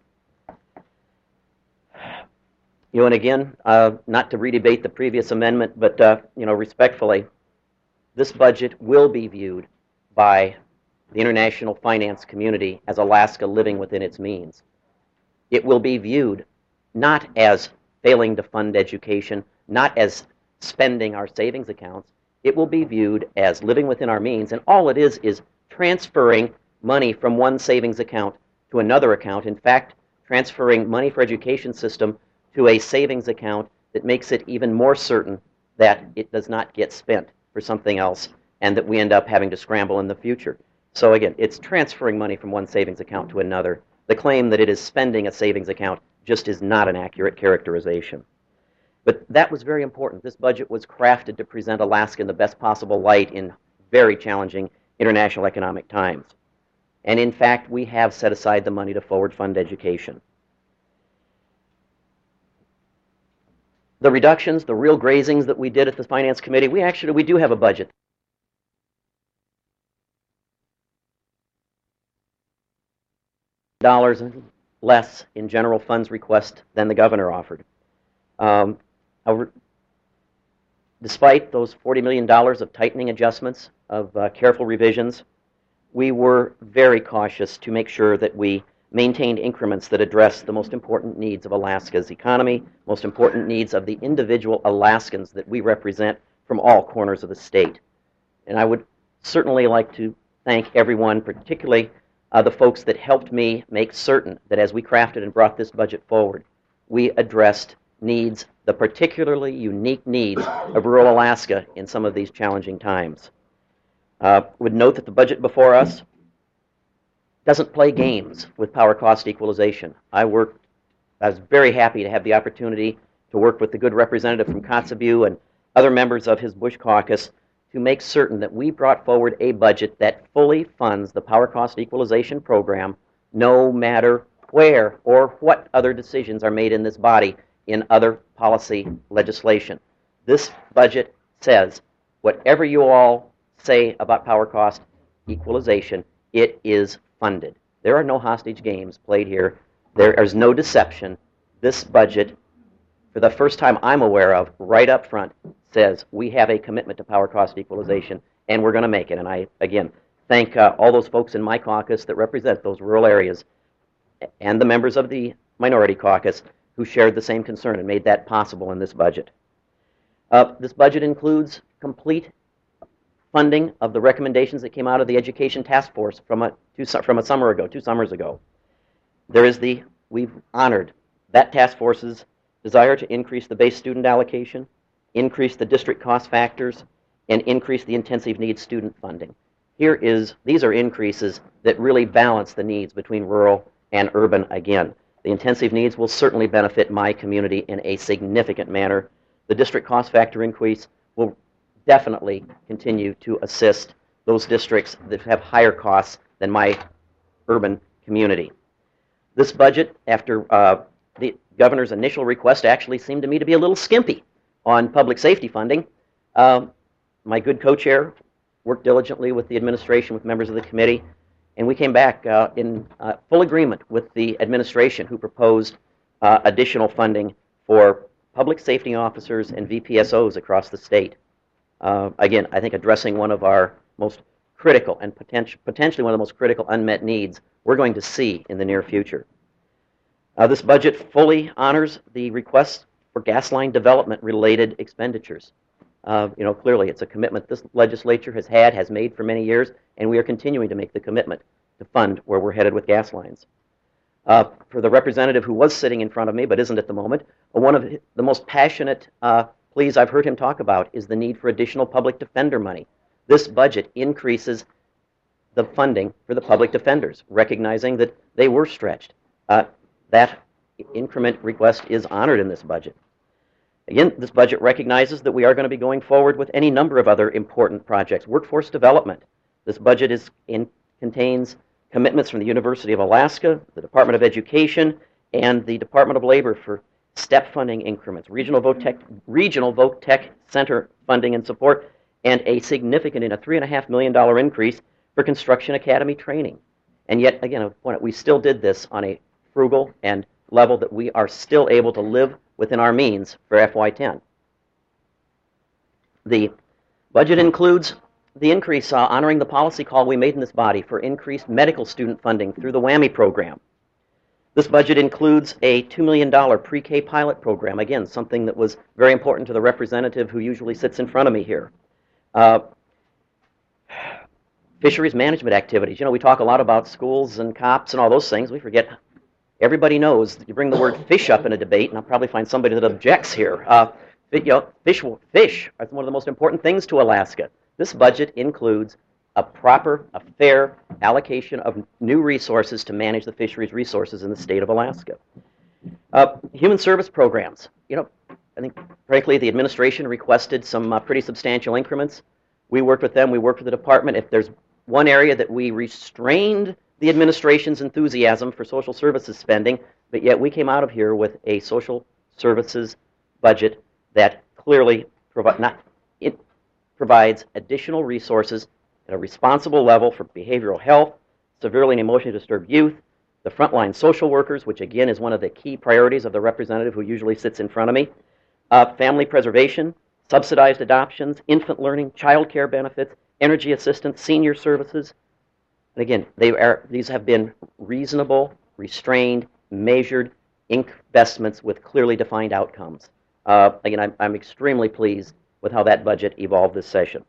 You know, and again, uh, not to redebate the previous amendment, but, uh, you know, respectfully, this budget will be viewed by the international finance community as Alaska living within its means. It will be viewed not as failing to fund education, not as spending our savings accounts. It will be viewed as living within our means, and all it is is transferring money from one savings account to another account. In fact, transferring money for education system to a savings account that makes it even more certain that it does not get spent for something else and that we end up having to scramble in the future. So again, it's transferring money from one savings account to another. The claim that it is spending a savings account just is not an accurate characterization. But that was very important. This budget was crafted to present Alaska in the best possible light in very challenging international economic times. And in fact, we have set aside the money to forward fund education. The reductions, the real grazings that we did at the Finance Committee, we actually, we do have a budget. Dollars less in general funds request than the governor offered. Um, our, despite those forty million dollars of tightening adjustments, of uh, careful revisions, we were very cautious to make sure that we maintained increments that address the most important needs of Alaska's economy, most important needs of the individual Alaskans that we represent from all corners of the state. And I would certainly like to thank everyone, particularly uh, the folks that helped me make certain that as we crafted and brought this budget forward, we addressed needs, the particularly unique needs of rural Alaska in some of these challenging times. Uh, would note that the budget before us doesn't play games with power cost equalization. I worked, I was very happy to have the opportunity to work with the good representative from Kotzebue and other members of his Bush caucus to make certain that we brought forward a budget that fully funds the power cost equalization program, no matter where or what other decisions are made in this body in other policy legislation. This budget says whatever you all say about power cost equalization, it is funded. There are no hostage games played here. There is no deception. This budget, for the first time I'm aware of, right up front, says we have a commitment to power cost equalization, and we're going to make it. And I, again, thank uh, all those folks in my caucus that represent those rural areas and the members of the minority caucus who shared the same concern and made that possible in this budget. Uh, this budget includes complete funding of the recommendations that came out of the Education Task Force from a, two, from a summer ago, two summers ago. There is the, we've honored that task force's desire to increase the base student allocation, increase the district cost factors, and increase the intensive needs student funding. Here is, these are increases that really balance the needs between rural and urban again. The intensive needs will certainly benefit my community in a significant manner. The district cost factor increase will definitely continue to assist those districts that have higher costs than my urban community. This budget, after uh, the governor's initial request, actually seemed to me to be a little skimpy on public safety funding. Um, my good co-chair worked diligently with the administration, with members of the committee, and we came back uh, in uh, full agreement with the administration, who proposed uh, additional funding for public safety officers and V P S Os across the state. Uh, again, I think addressing one of our most critical and potent potentially one of the most critical unmet needs we're going to see in the near future. Uh, this budget fully honors the requests for gas line development related expenditures. Uh, you know, clearly it's a commitment this legislature has had, has made for many years, and we are continuing to make the commitment to fund where we're headed with gas lines. Uh, for the representative who was sitting in front of me but isn't at the moment, uh, one of the most passionate uh, pleas I've heard him talk about is the need for additional public defender money. This budget increases the funding for the public defenders, recognizing that they were stretched. Uh, that increment request is honored in this budget. Again, this budget recognizes that we are going to be going forward with any number of other important projects. Workforce development. This budget is in, contains commitments from the University of Alaska, the Department of Education, and the Department of Labor for STEP funding increments, regional voc tech, regional voc tech center funding and support, and a significant, in a three and a half million dollar increase for construction academy training. And yet, again, we still did this on a frugal and level that we are still able to live within our means for F Y ten. The budget includes the increase uh, honoring the policy call we made in this body for increased medical student funding through the WWAMI program. This budget includes a two million dollar pre-K pilot program, again, something that was very important to the representative who usually sits in front of me here. Uh, fisheries management activities. You know, we talk a lot about schools and cops and all those things. We forget, everybody knows that you bring the word fish up in a debate, and I'll probably find somebody that objects here. Uh, you know, fish, fish are one of the most important things to Alaska. This budget includes a proper, a fair allocation of new resources to manage the fisheries resources in the state of Alaska. Uh, human service programs. You know, I think, frankly, the administration requested some uh, pretty substantial increments. We worked with them. We worked with the department. If there's one area that we restrained the administration's enthusiasm for social services spending, but yet we came out of here with a social services budget that clearly provi not, it provides additional resources at a responsible level for behavioral health, severely and emotionally disturbed youth, the frontline social workers, which again is one of the key priorities of the representative who usually sits in front of me, uh, family preservation, subsidized adoptions, infant learning, child care benefits, energy assistance, senior services. And again, they are, these have been reasonable, restrained, measured investments with clearly defined outcomes. Uh, again, I'm, I'm extremely pleased with how that budget evolved this session.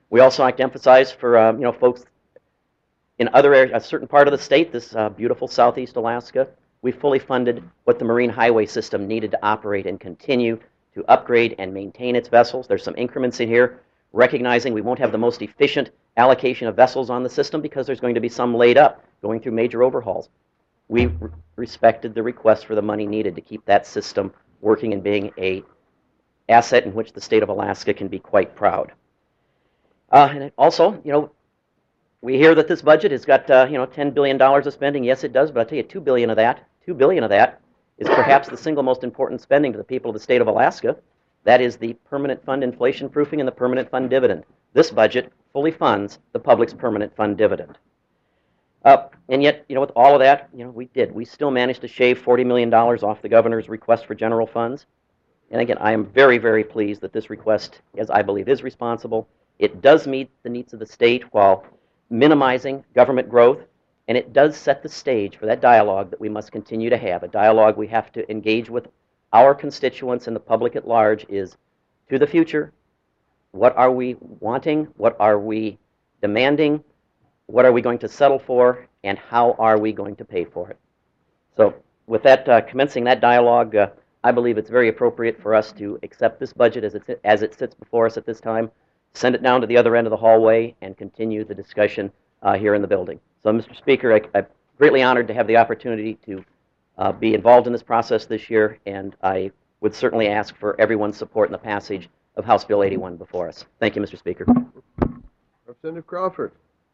We also like to emphasize for uh, you know folks in other areas, a certain part of the state, this uh, beautiful southeast Alaska, we fully funded what the Marine Highway System needed to operate and continue to upgrade and maintain its vessels. There's some increments in here, recognizing we won't have the most efficient allocation of vessels on the system because there's going to be some laid up, going through major overhauls. We re respected the request for the money needed to keep that system working and being a asset in which the state of Alaska can be quite proud. Uh, and also, you know, we hear that this budget has got, uh, you know, ten billion dollars of spending. Yes, it does, but I'll tell you, two billion dollars of that, two billion dollars of that is perhaps the single most important spending to the people of the state of Alaska. That is the permanent fund inflation proofing and the permanent fund dividend. This budget fully funds the public's permanent fund dividend. Uh, and yet, you know, with all of that, you know, we did. We still managed to shave forty million dollars off the governor's request for general funds. And again, I am very, very pleased that this request, as I believe, is responsible. It does meet the needs of the state while minimizing government growth, and it does set the stage for that dialogue that we must continue to have. A dialogue we have to engage with our constituents and the public at large is, to the future, what are we wanting, what are we demanding, what are we going to settle for, and how are we going to pay for it? So with that, uh, commencing that dialogue, uh, I believe it's very appropriate for us to accept this budget as it, as it sits before us at this time, send it down to the other end of the hallway, and continue the discussion uh, here in the building. So, Mister Speaker, I, I'm greatly honored to have the opportunity to uh, be involved in this process this year, and I would certainly ask for everyone's support in the passage of House Bill eighty-one before us. Thank you, Mister Speaker. Representative Crawford.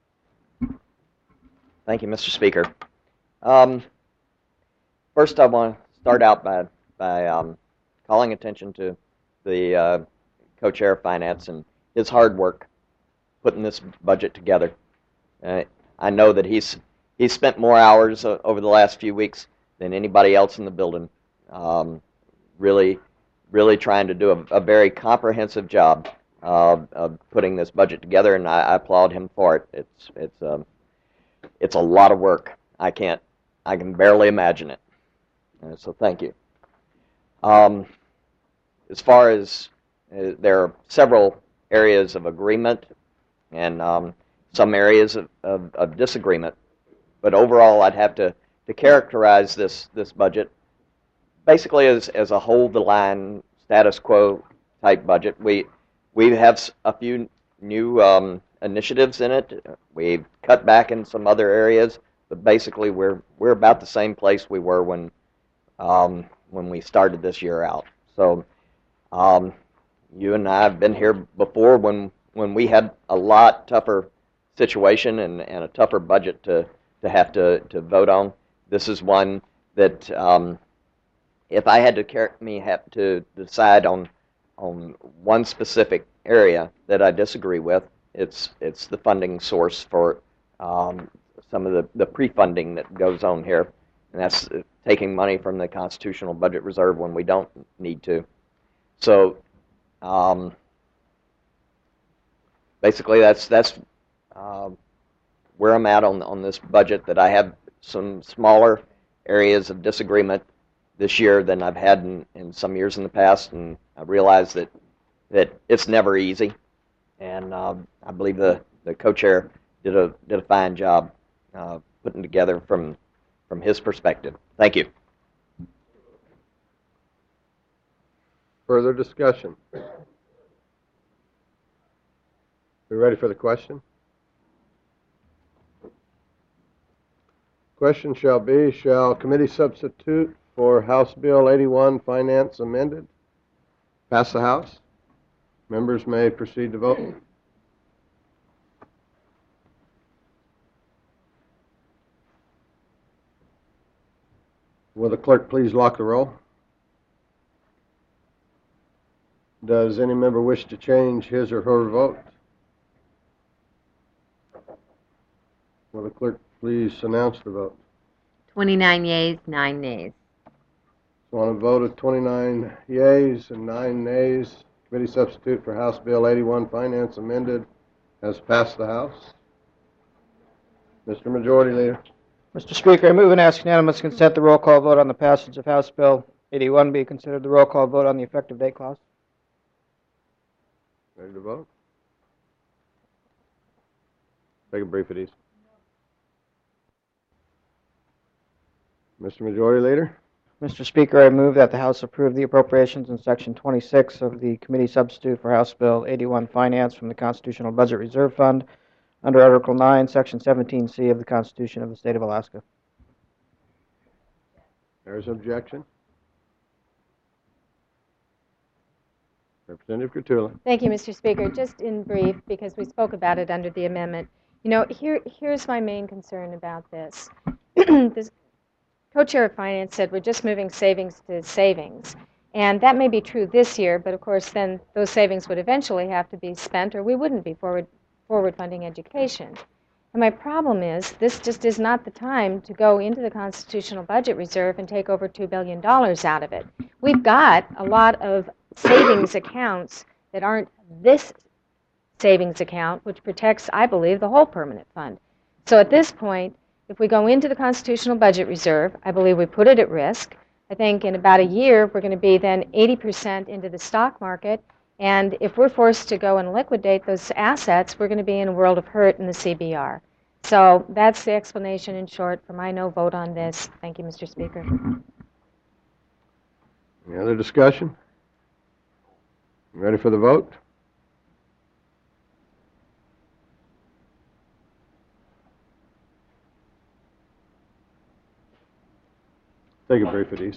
Thank you, Mister Speaker. Um, first, I want to start out by, by um, calling attention to the uh, co-chair of Finance and his hard work putting this budget together. Uh, I know that he's he's spent more hours uh, over the last few weeks than anybody else in the building, um, really, really trying to do a, a very comprehensive job uh, of putting this budget together, and I, I applaud him for it. It's it's um, it's a lot of work. I can't, I can barely imagine it. Uh, so thank you. Um, as far as uh, there are several areas of agreement and um, some areas of, of, of disagreement. But overall, I'd have to, to characterize this, this budget basically as, as a hold-the-line, status quo type budget. We, we have a few new um, initiatives in it. We've cut back in some other areas, but basically we're, we're about the same place we were when, um, when we started this year out. So um, you and I have been here before when when we had a lot tougher situation and, and a tougher budget to, to have to, to vote on. This is one that um, if I had to care, me have to decide on on one specific area that I disagree with, it's it's the funding source for um, some of the, the pre-funding that goes on here, and that's taking money from the Constitutional Budget Reserve when we don't need to. So um, basically, that's that's uh, where I'm at on on this budget. That I have some smaller areas of disagreement this year than I've had in, in some years in the past, and I realize that that it's never easy. And uh, I believe the, the co-chair did a did a fine job uh, putting together from from his perspective. Thank you. Further discussion? We ready for the question? Question shall be, shall committee substitute for House Bill eighty-one Finance amended pass the House? Members may proceed to vote. Will the clerk please lock the roll? Does any member wish to change his or her vote? Will the clerk please announce the vote? twenty-nine yeas, nine nays. So on a vote of twenty-nine yeas and nine nays, committee substitute for House Bill eighty-one Finance amended has passed the House. Mister Majority Leader. Mister Speaker, I move and ask unanimous consent the roll call vote on the passage of House Bill eighty-one be considered the roll call vote on the effective date clause. Ready to vote? Take a brief at ease. Mister Majority Leader? Mister Speaker, I move that the House approve the appropriations in Section twenty-six of the committee substitute for House Bill eighty-one Finance from the Constitutional Budget Reserve Fund under Article nine, Section seventeen C of the Constitution of the State of Alaska. There's objection. Representative Kurtula. Thank you, Mister Speaker. Just in brief, because we spoke about it under the amendment. You know, here, here's my main concern about this. This co-chair of finance said we're just moving savings to savings. And that may be true this year, but of course then those savings would eventually have to be spent or we wouldn't be forward, forward funding education. And my problem is this just is not the time to go into the Constitutional Budget Reserve and take over two billion dollars out of it. We've got a lot of savings accounts that aren't this savings account, which protects, I believe, the whole permanent fund. So at this point, if we go into the Constitutional Budget Reserve, I believe we put it at risk. I think in about a year, we're going to be then eighty percent into the stock market. And if we're forced to go and liquidate those assets, we're going to be in a world of hurt in the C B R. So that's the explanation in short for my no vote on this. Thank you, Mister Speaker. Any other discussion? Ready for the vote? Take a brief at ease.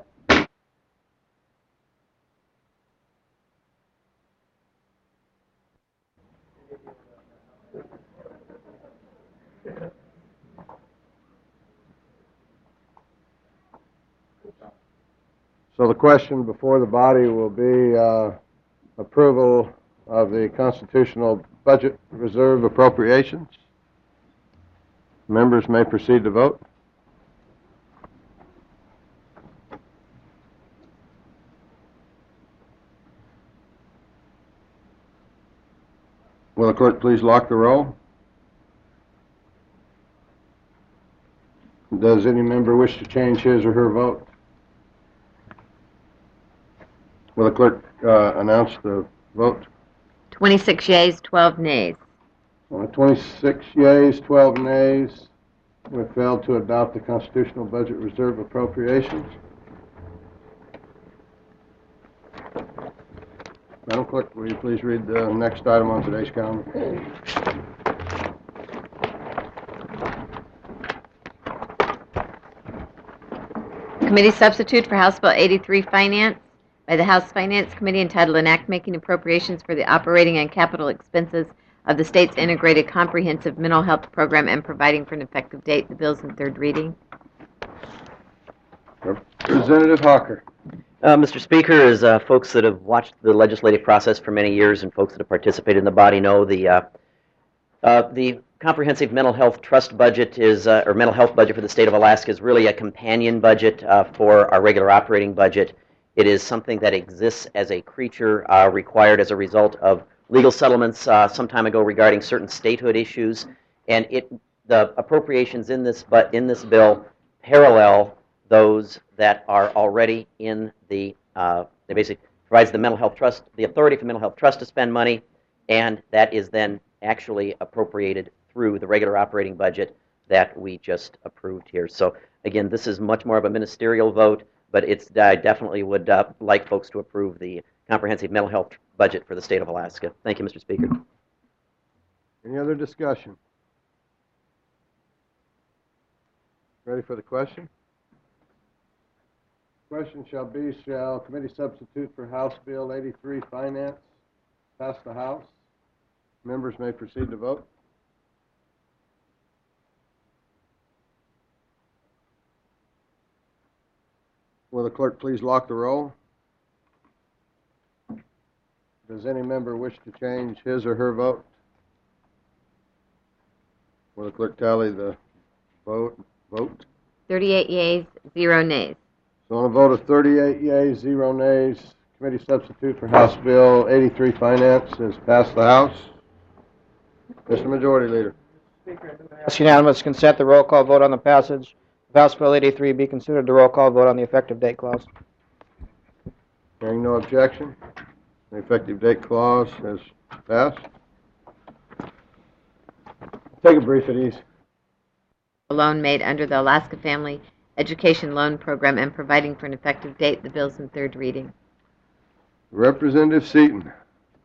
So the question before the body will be uh, approval of the Constitutional Budget Reserve appropriations. Members may proceed to vote. Will the clerk please lock the roll? Does any member wish to change his or her vote? Will the clerk uh, announce the vote? twenty-six yeas, twelve nays. Uh, twenty-six yeas, twelve nays. We failed to adopt the Constitutional Budget Reserve appropriations. Madam Clerk, will you please read the next item on today's calendar? Committee substitute for House Bill eighty-three Finance by the House Finance Committee entitled An Act Making Appropriations for the Operating and Capital Expenses of the State's Integrated Comprehensive Mental Health Program and providing for an effective date. The bill's in third reading. Representative Hawker. Uh, Mister Speaker, as uh, folks that have watched the legislative process for many years and folks that have participated in the body know, the uh, uh, the Comprehensive Mental Health Trust budget is, uh, or mental health budget for the state of Alaska is really a companion budget uh, for our regular operating budget. It is something that exists as a creature uh, required as a result of legal settlements uh, some time ago regarding certain statehood issues, and it the appropriations in this but in this bill parallel those that are already in the, uh, it basically provides the mental health trust, the authority for mental health trust to spend money, and that is then actually appropriated through the regular operating budget that we just approved here. So again, this is much more of a ministerial vote, but it's, I definitely would uh, like folks to approve the comprehensive mental health budget for the state of Alaska. Thank you, Mister Speaker. Any other discussion? Ready for the question? Question shall be, shall committee substitute for House Bill eighty-three Finance pass the House? Members may proceed to vote. Will the clerk please lock the roll? Does any member wish to change his or her vote? Will the clerk tally the vote? Vote. thirty-eight yeas, zero nays. So on a vote of thirty-eight yeas, zero nays, committee substitute for House Bill eighty-three Finance has passed the House. Mister Majority Leader. Ask unanimous consent the roll call vote on the passage of House Bill eighty-three be considered the roll call vote on the effective date clause. Hearing no objection, the effective date clause has passed. Take a brief at ease. A loan made under the Alaska Family Education Loan Program and providing for an effective date. The bill's in third reading. Representative Seaton.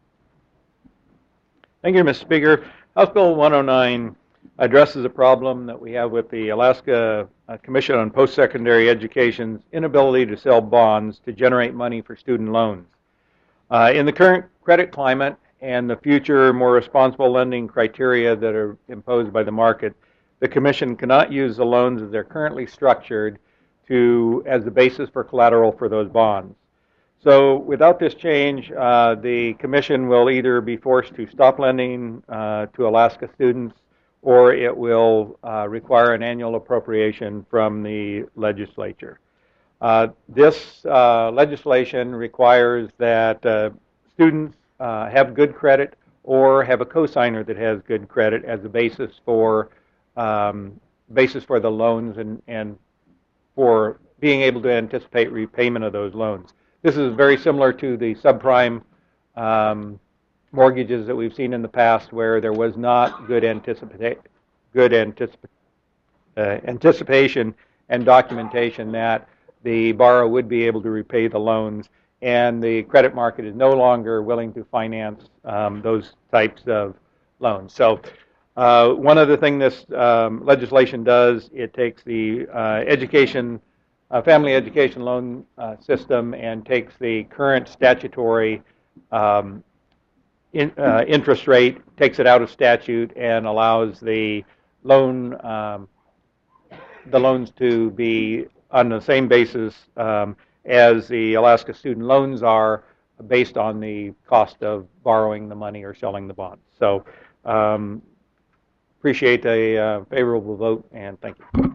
Thank you, Mister Speaker. House Bill one oh nine addresses a problem that we have with the Alaska uh, Commission on Post-Secondary Education's inability to sell bonds to generate money for student loans. Uh, in the current credit climate and the future more responsible lending criteria that are imposed by the market, the Commission cannot use the loans as they're currently structured to as the basis for collateral for those bonds. So without this change, uh, the Commission will either be forced to stop lending uh, to Alaska students, or it will uh, require an annual appropriation from the legislature. Uh, this uh, legislation requires that uh, students uh, have good credit or have a cosigner that has good credit as a basis for um, basis for the loans and, and for being able to anticipate repayment of those loans. This is very similar to the subprime um, mortgages that we've seen in the past, where there was not good anticipate good anticip uh, anticipation and documentation that the borrower would be able to repay the loans, and the credit market is no longer willing to finance um, those types of loans. So uh, one other thing this um, legislation does, it takes the uh, education, uh, family education loan uh, system and takes the current statutory um, in, uh, interest rate, takes it out of statute, and allows the loan um, the loans to be on the same basis um, as the Alaska student loans are, based on the cost of borrowing the money or selling the bonds. So um, appreciate a uh, favorable vote, and thank you.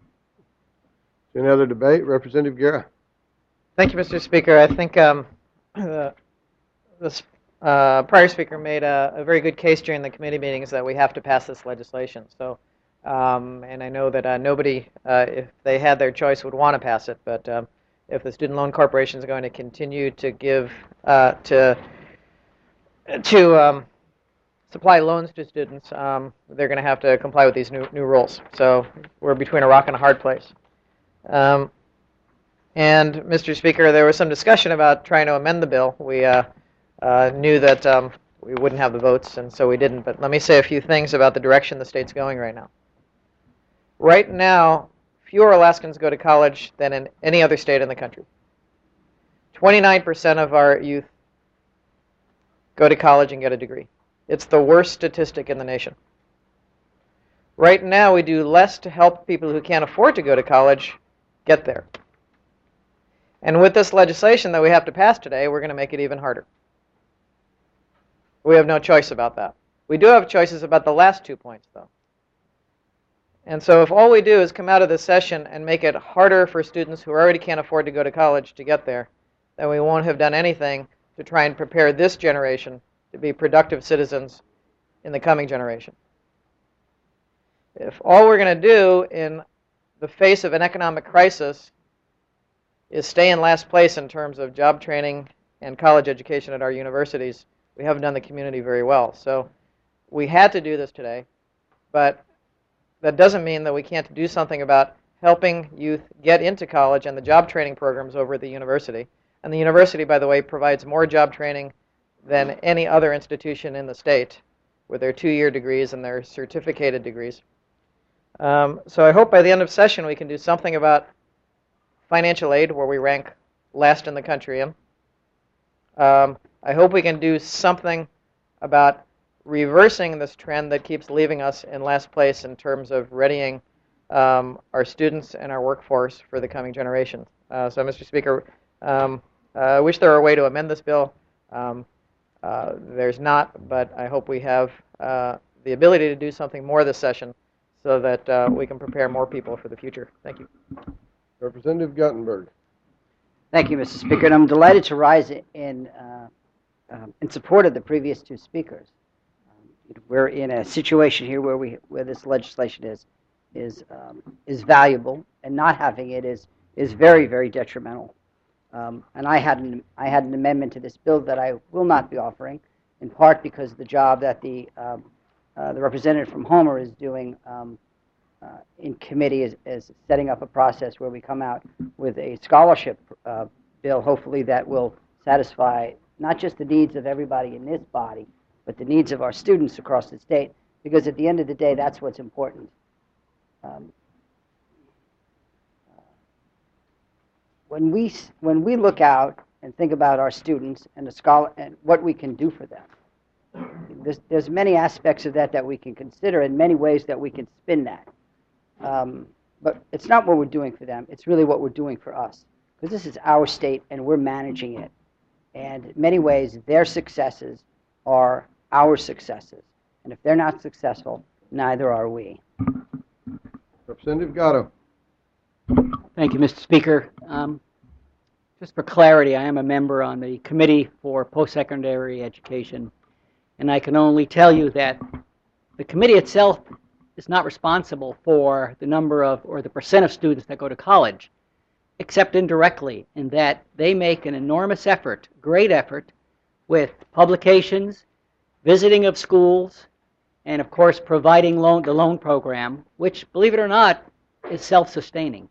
Any other debate? Representative Guerra. Thank you, Mister Speaker. I think um, the, this uh, prior speaker made a, a very good case during the committee meetings that we have to pass this legislation. So, um, and I know that uh, nobody, uh, if they had their choice, would want to pass it. But um, if the Student Loan Corporation is going to continue to give uh, to to um, supply loans to students, um, they're going to have to comply with these new new rules. So we're between a rock and a hard place. Um, and Mister Speaker, there was some discussion about trying to amend the bill. We uh, uh, knew that um, we wouldn't have the votes, and so we didn't. But let me say a few things about the direction the state's going right now. Right now, fewer Alaskans go to college than in any other state in the country. twenty-nine percent of our youth go to college and get a degree. It's the worst statistic in the nation. Right now, we do less to help people who can't afford to go to college get there. And with this legislation that we have to pass today, we're going to make it even harder. We have no choice about that. We do have choices about the last two points, though. And so if all we do is come out of this session and make it harder for students who already can't afford to go to college to get there, then we won't have done anything to try and prepare this generation to be productive citizens in the coming generation. If all we're going to do in the face of an economic crisis is stay in last place in terms of job training and college education at our universities, we haven't done the community very well. So we had to do this today, but that doesn't mean that we can't do something about helping youth get into college and the job training programs over at the university. And the university, by the way, provides more job training than any other institution in the state with their two-year degrees and their certificated degrees. Um, so I hope by the end of session we can do something about financial aid, where we rank last in the country in. Um, I hope we can do something about reversing this trend that keeps leaving us in last place in terms of readying um, our students and our workforce for the coming generation. Uh, so, Mister Speaker, um, uh, I wish there were a way to amend this bill. Um, uh, there's not, but I hope we have uh, the ability to do something more this session so that uh, we can prepare more people for the future. Thank you. Representative Guttenberg. Thank you, Mister Speaker, and I'm delighted to rise in uh, um, in support of the previous two speakers. Um, we're in a situation here where we where this legislation is is um, is valuable, and not having it is is very very detrimental. Um, and I had an I had an amendment to this bill that I will not be offering, in part because of the job that the um, uh, the representative from Homer is doing um, uh, in committee is, is setting up a process where we come out with a scholarship uh, bill, hopefully that will satisfy not just the needs of everybody in this body, but the needs of our students across the state, because at the end of the day, that's what's important. Um, when we when we look out and think about our students and the scholar and what we can do for them, there's, there's many aspects of that that we can consider, and many ways that we can spin that. Um, but it's not what we're doing for them; it's really what we're doing for us, because this is our state and we're managing it. And in many ways, their successes are our successes, and if they're not successful, neither are we. Representative Gatto. Thank you, Mister Speaker. Um, just for clarity, I am a member on the Committee for Post-Secondary Education, and I can only tell you that the committee itself is not responsible for the number of or the percent of students that go to college, except indirectly, in that they make an enormous effort, great effort, with publications, visiting of schools, and of course providing loan, the loan program, which, believe it or not, is self-sustaining.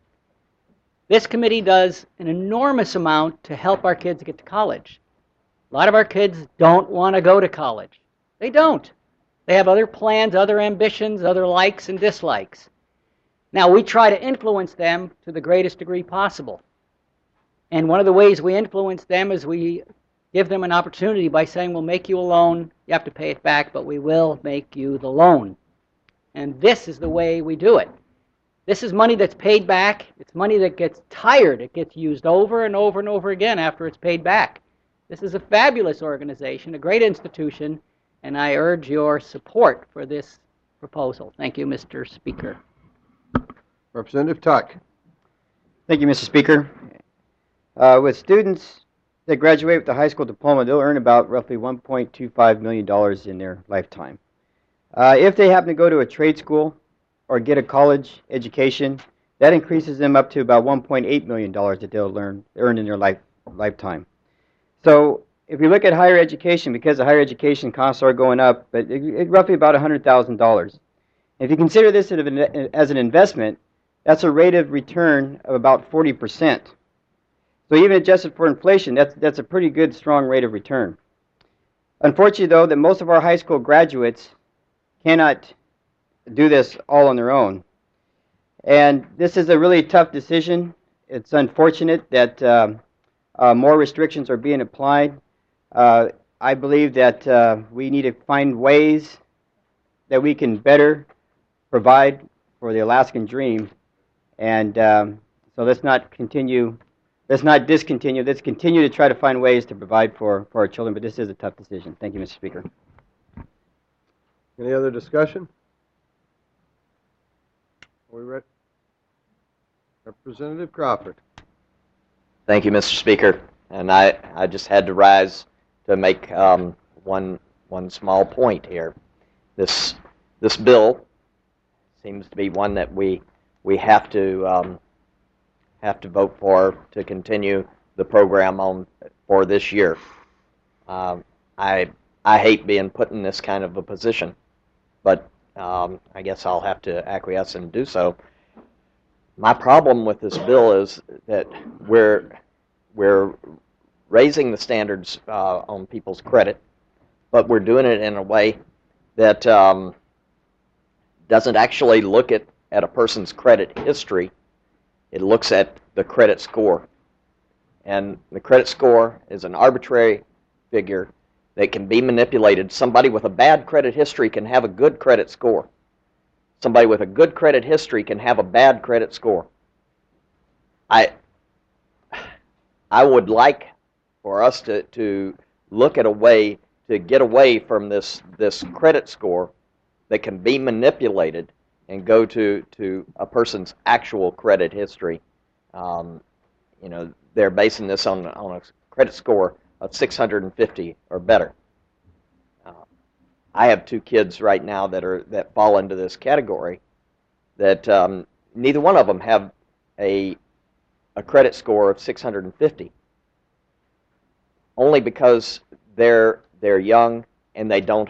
This committee does an enormous amount to help our kids get to college. A lot of our kids don't want to go to college. They don't. They have other plans, other ambitions, other likes and dislikes. Now, we try to influence them to the greatest degree possible. And one of the ways we influence them is we give them an opportunity by saying, we'll make you a loan, you have to pay it back, but we will make you the loan. And this is the way we do it. This is money that's paid back. It's money that gets tired. It gets used over and over and over again after it's paid back. This is a fabulous organization, a great institution, and I urge your support for this proposal. Thank you, Mister Speaker. Representative Tuck. Thank you, Mister Speaker. Uh, with students that graduate with a high school diploma, they'll earn about roughly one point two five million dollars in their lifetime. Uh, if they happen to go to a trade school or get a college education, that increases them up to about one point eight million dollars that they'll learn, earn in their life, lifetime. So if you look at higher education, because the higher education costs are going up, but it, it, roughly about one hundred thousand dollars. If you consider this as an investment, that's a rate of return of about forty percent. So even adjusted for inflation, that's, that's a pretty good, strong rate of return. Unfortunately, though, that most of our high school graduates cannot do this all on their own. And this is a really tough decision. It's unfortunate that um, uh, more restrictions are being applied. Uh, I believe that uh, we need to find ways that we can better provide for the Alaskan dream. And um, so let's not continue, let's not discontinue, let's continue to try to find ways to provide for, for our children, but this is a tough decision. Thank you, Mister Speaker. Any other discussion? Are we ready? Representative Crawford. Thank you, Mister Speaker. And I, I just had to rise to make um, one one small point here. This this bill seems to be one that we we have to um, have to vote for to continue the program on for this year. Um, I I hate being put in this kind of a position, but um, I guess I'll have to acquiesce and do so. My problem with this bill is that we're we're raising the standards uh, on people's credit, but we're doing it in a way that um, doesn't actually look at, at a person's credit history. It looks at the credit score. And the credit score is an arbitrary figure that can be manipulated. Somebody with a bad credit history can have a good credit score. Somebody with a good credit history can have a bad credit score. I I would like for us to, to look at a way to get away from this, this credit score that can be manipulated and go to, to a person's actual credit history. Um, you know, they're basing this on, on a credit score of six hundred fifty or better. Uh, I have two kids right now that are that fall into this category that um, neither one of them have a a credit score of six hundred fifty. Only because they're they're young and they don't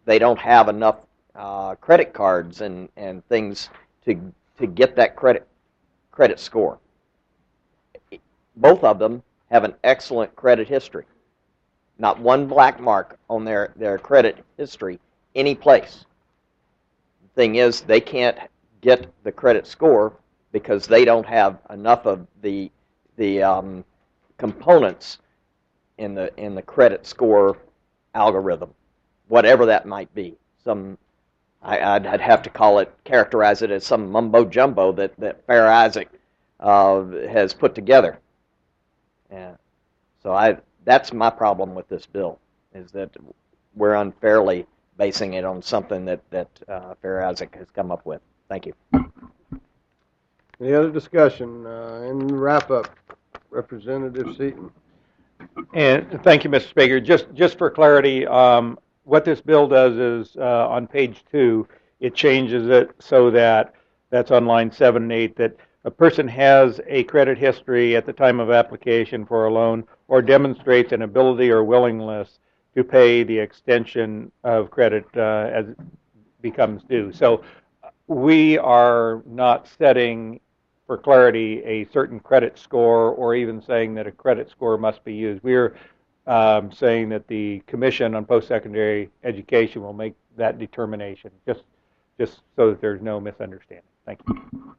they don't have enough uh, credit cards and, and things to to get that credit credit score. Both of them have an excellent credit history. Not one black mark on their, their credit history any place. The thing is, they can't get the credit score because they don't have enough of the the um, components in the in the credit score algorithm, whatever that might be. Some I, I'd, I'd have to call it, characterize it as some mumbo jumbo that that Fair Isaac uh, has put together. Yeah. So I that's my problem with this bill, is that we're unfairly basing it on something that that uh, Fair Isaac has come up with. Thank you. Any other discussion? Uh, in wrap up, Representative Seaton. And thank you, Mister Speaker. Just just for clarity, um, what this bill does is uh, on page two, it changes it so that that's on line seven and eight, that a person has a credit history at the time of application for a loan or demonstrates an ability or willingness to pay the extension of credit uh, as it becomes due. So we are not setting, for clarity, a certain credit score or even saying that a credit score must be used. We're um, saying that the Commission on Post-Secondary Education will make that determination, just, just so that there's no misunderstanding. Thank you.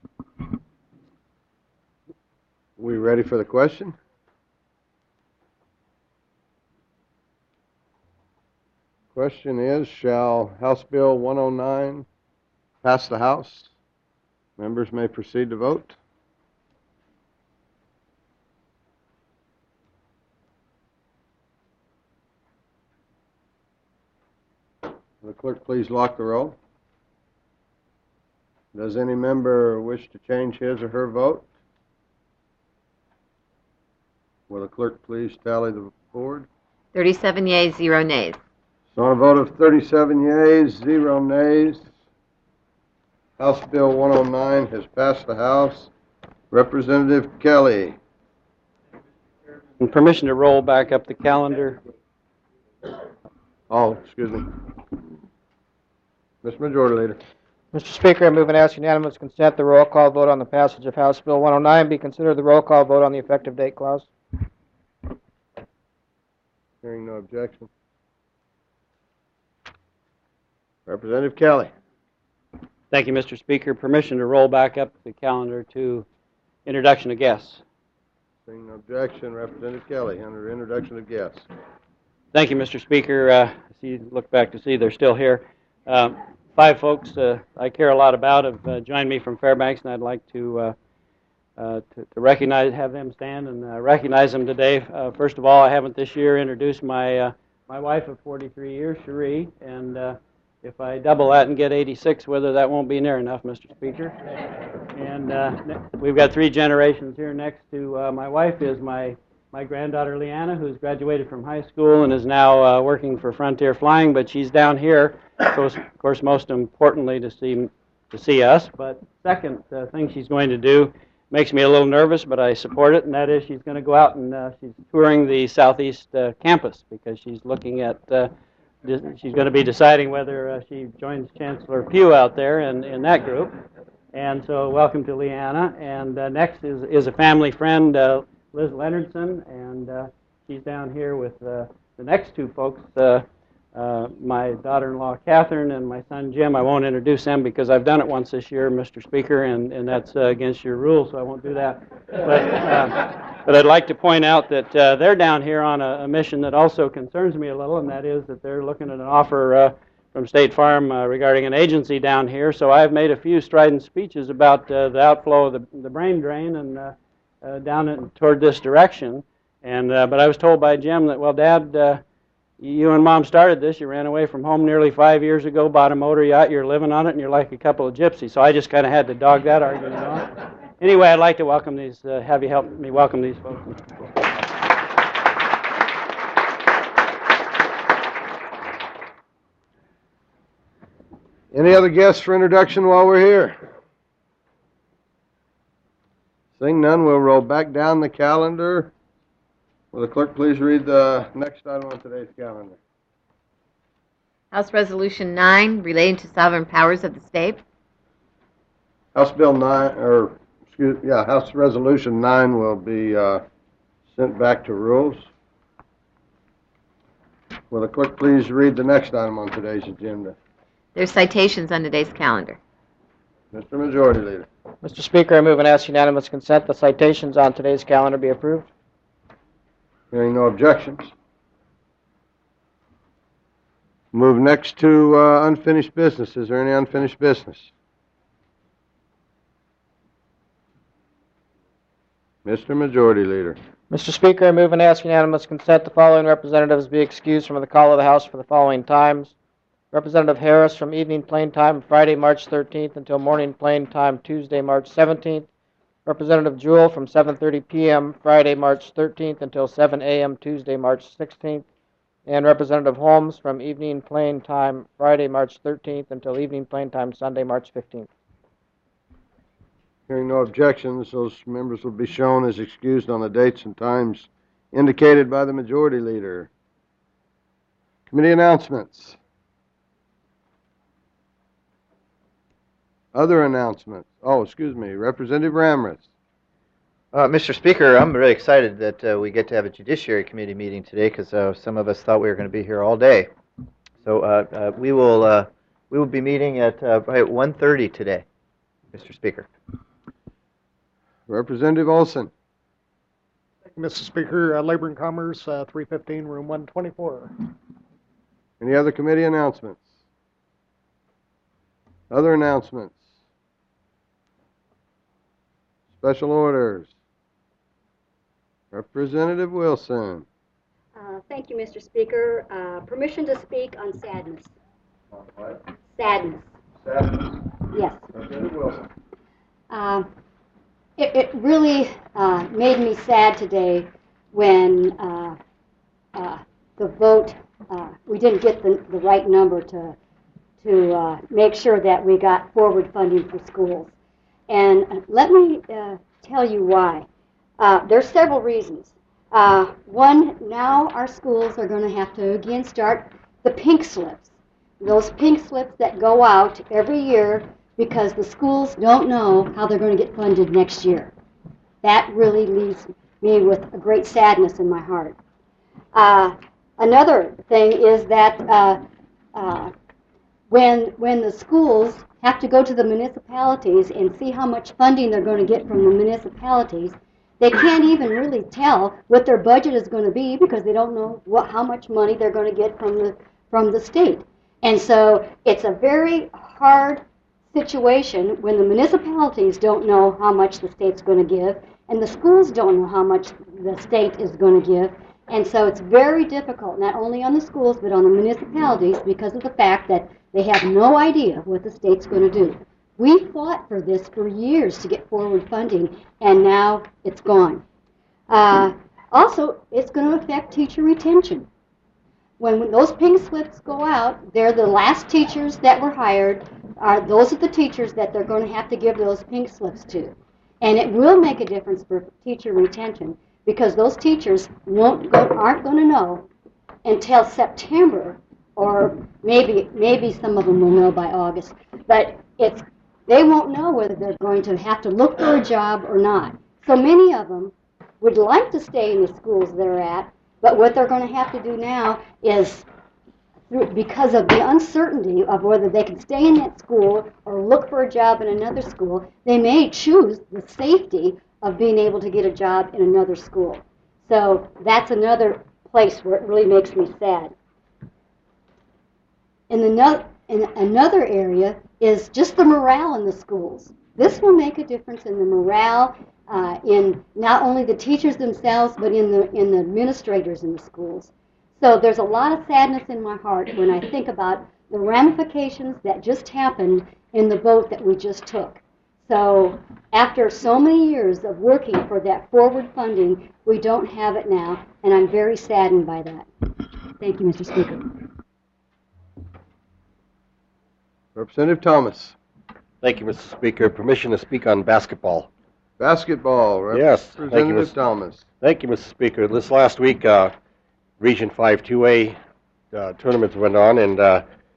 We ready for the question? Question is, shall House Bill one oh nine pass the House? Members may proceed to vote. Will the clerk please lock the roll? Does any member wish to change his or her vote? Will the clerk please tally the board? thirty-seven yeas, zero nays. So on a vote of thirty-seven yeas, zero nays, House Bill one oh nine has passed the House. Representative Kelly. And permission to roll back up the calendar. Oh, excuse me. Mister Majority Leader. Mister Speaker, I move and ask unanimous consent the roll call vote on the passage of House Bill one oh nine be considered the roll call vote on the effective date clause. Hearing no objection. Representative Kelly. Thank you, Mister Speaker. Permission to roll back up the calendar to introduction of guests. Seeing no objection, Representative Kelly, under introduction of guests. Thank you, Mister Speaker. Uh, I see, look back to see they're still here. Um, five folks uh, I care a lot about have uh, joined me from Fairbanks, and I'd like to, uh, uh, to, to recognize, have them stand and uh, recognize them today. Uh, first of all, I haven't this year introduced my uh, my wife of forty-three years, Cherie, and uh, if I double that and get eighty-six with her, that won't be near enough, Mister Speaker. And uh, we've got three generations here. Next to uh, my wife is my my granddaughter Leanna, who's graduated from high school and is now uh, working for Frontier Flying, but she's down here, so of course, most importantly, to see to see us. But second uh, thing she's going to do makes me a little nervous, but I support it, and that is she's going to go out and uh, she's touring the Southeast uh, campus because she's looking at uh, she's going to be deciding whether uh, she joins Chancellor Pugh out there in, in that group. And so welcome to Leanna. And uh, next is, is a family friend, uh, Liz Leonardson, and uh, she's down here with uh, the next two folks, uh, uh, my daughter-in-law Catherine and my son Jim. I won't introduce them because I've done it once this year, Mister Speaker, and, and that's uh, against your rules, so I won't do that. But, uh, but I'd like to point out that uh, they're down here on a, a mission that also concerns me a little, and that is that they're looking at an offer uh, from State Farm uh, regarding an agency down here. So I've made a few strident speeches about uh, the outflow of the, the brain drain and uh, uh, down in, toward this direction. And uh, but I was told by Jim that, well, Dad, uh, you and Mom started this. You ran away from home nearly five years ago, bought a motor yacht, you're living on it, and you're like a couple of gypsies. So I just kind of had to dog that argument on. Anyway, I'd like to welcome these, uh, have you help me welcome these folks. Any other guests for introduction while we're here? Seeing none, we'll roll back down the calendar. Will the clerk please read the next item on today's calendar? House Resolution nine relating to sovereign powers of the state. House Bill nine, or, excuse, yeah, House Resolution nine will be uh, sent back to rules. Will the clerk please read the next item on today's agenda? There's citations on today's calendar. Mister Majority Leader. Mister Speaker, I move and ask unanimous consent the citations on today's calendar be approved. Hearing no objections. Move next to uh, unfinished business. Is there any unfinished business? Mister Majority Leader. Mister Speaker, I move and ask unanimous consent the following representatives be excused from the call of the House for the following times. Representative Harris from evening plain time Friday, March thirteenth until morning plain time Tuesday, March seventeenth. Representative Jewell from seven thirty p m Friday, March thirteenth until seven a m Tuesday, March sixteenth. And Representative Holmes from evening plain time Friday, March thirteenth until evening plain time Sunday, March fifteenth. Hearing no objections, those members will be shown as excused on the dates and times indicated by the Majority Leader. Committee announcements. Other announcements. Oh, excuse me, Representative Ramrith. Uh, Mister Speaker, I'm really excited that uh, we get to have a Judiciary Committee meeting today because uh, some of us thought we were going to be here all day. So uh, uh, we will uh, we will be meeting at uh, right at one thirty today, Mister Speaker. Representative Olson. Thank you, Mister Speaker. Uh, Labor and Commerce, uh, three fifteen, room one twenty-four. Any other committee announcements? Other announcements? Special orders. Representative Wilson. Uh, thank you, Mister Speaker. Uh, permission to speak on sadness. On what? Sadness. Sadness. Yes. Representative Wilson. Uh, it, it really uh, made me sad today when uh, uh, the vote, uh, we didn't get the, the right number to, to uh, make sure that we got forward funding for schools. And let me uh, tell you why. Uh, there's several reasons. Uh, one, now our schools are going to have to again start the pink slips. Those pink slips that go out every year because the schools don't know how they're going to get funded next year. That really leaves me with a great sadness in my heart. Uh, another thing is that uh, uh, when, when the schools have to go to the municipalities and see how much funding they're going to get from the municipalities, they can't even really tell what their budget is going to be because they don't know what, how much money they're going to get from the, from the state. And so it's a very hard situation when the municipalities don't know how much the state's going to give and the schools don't know how much the state is going to give. And so it's very difficult, not only on the schools but on the municipalities because of the fact that they have no idea what the state's going to do. We fought for this for years to get forward funding, and now it's gone. Uh, also, it's going to affect teacher retention. When, when those pink slips go out, they're the last teachers that were hired. Are, those are the teachers that they're going to have to give those pink slips to. And it will make a difference for teacher retention because those teachers won't go, aren't going to know until September, or maybe maybe some of them will know by August. But it's they won't know whether they're going to have to look for a job or not. So many of them would like to stay in the schools they're at, but what they're going to have to do now is, because of the uncertainty of whether they can stay in that school or look for a job in another school, they may choose the safety of being able to get a job in another school. So that's another place where it really makes me sad. In another, in another area is just the morale in the schools. This will make a difference in the morale uh, in not only the teachers themselves, but in the, in the administrators in the schools. So there's a lot of sadness in my heart when I think about the ramifications that just happened in the vote that we just took. So after so many years of working for that forward funding, we don't have it now, and I'm very saddened by that. Thank you, Mister Speaker. Representative Thomas. Thank you, Mister Speaker. Permission to speak on basketball. Basketball. Yes. Thank you, Representative Mister Thomas. Thank you, Mister Speaker. This last week, uh, Region five two A uh, tournaments went on, and uh,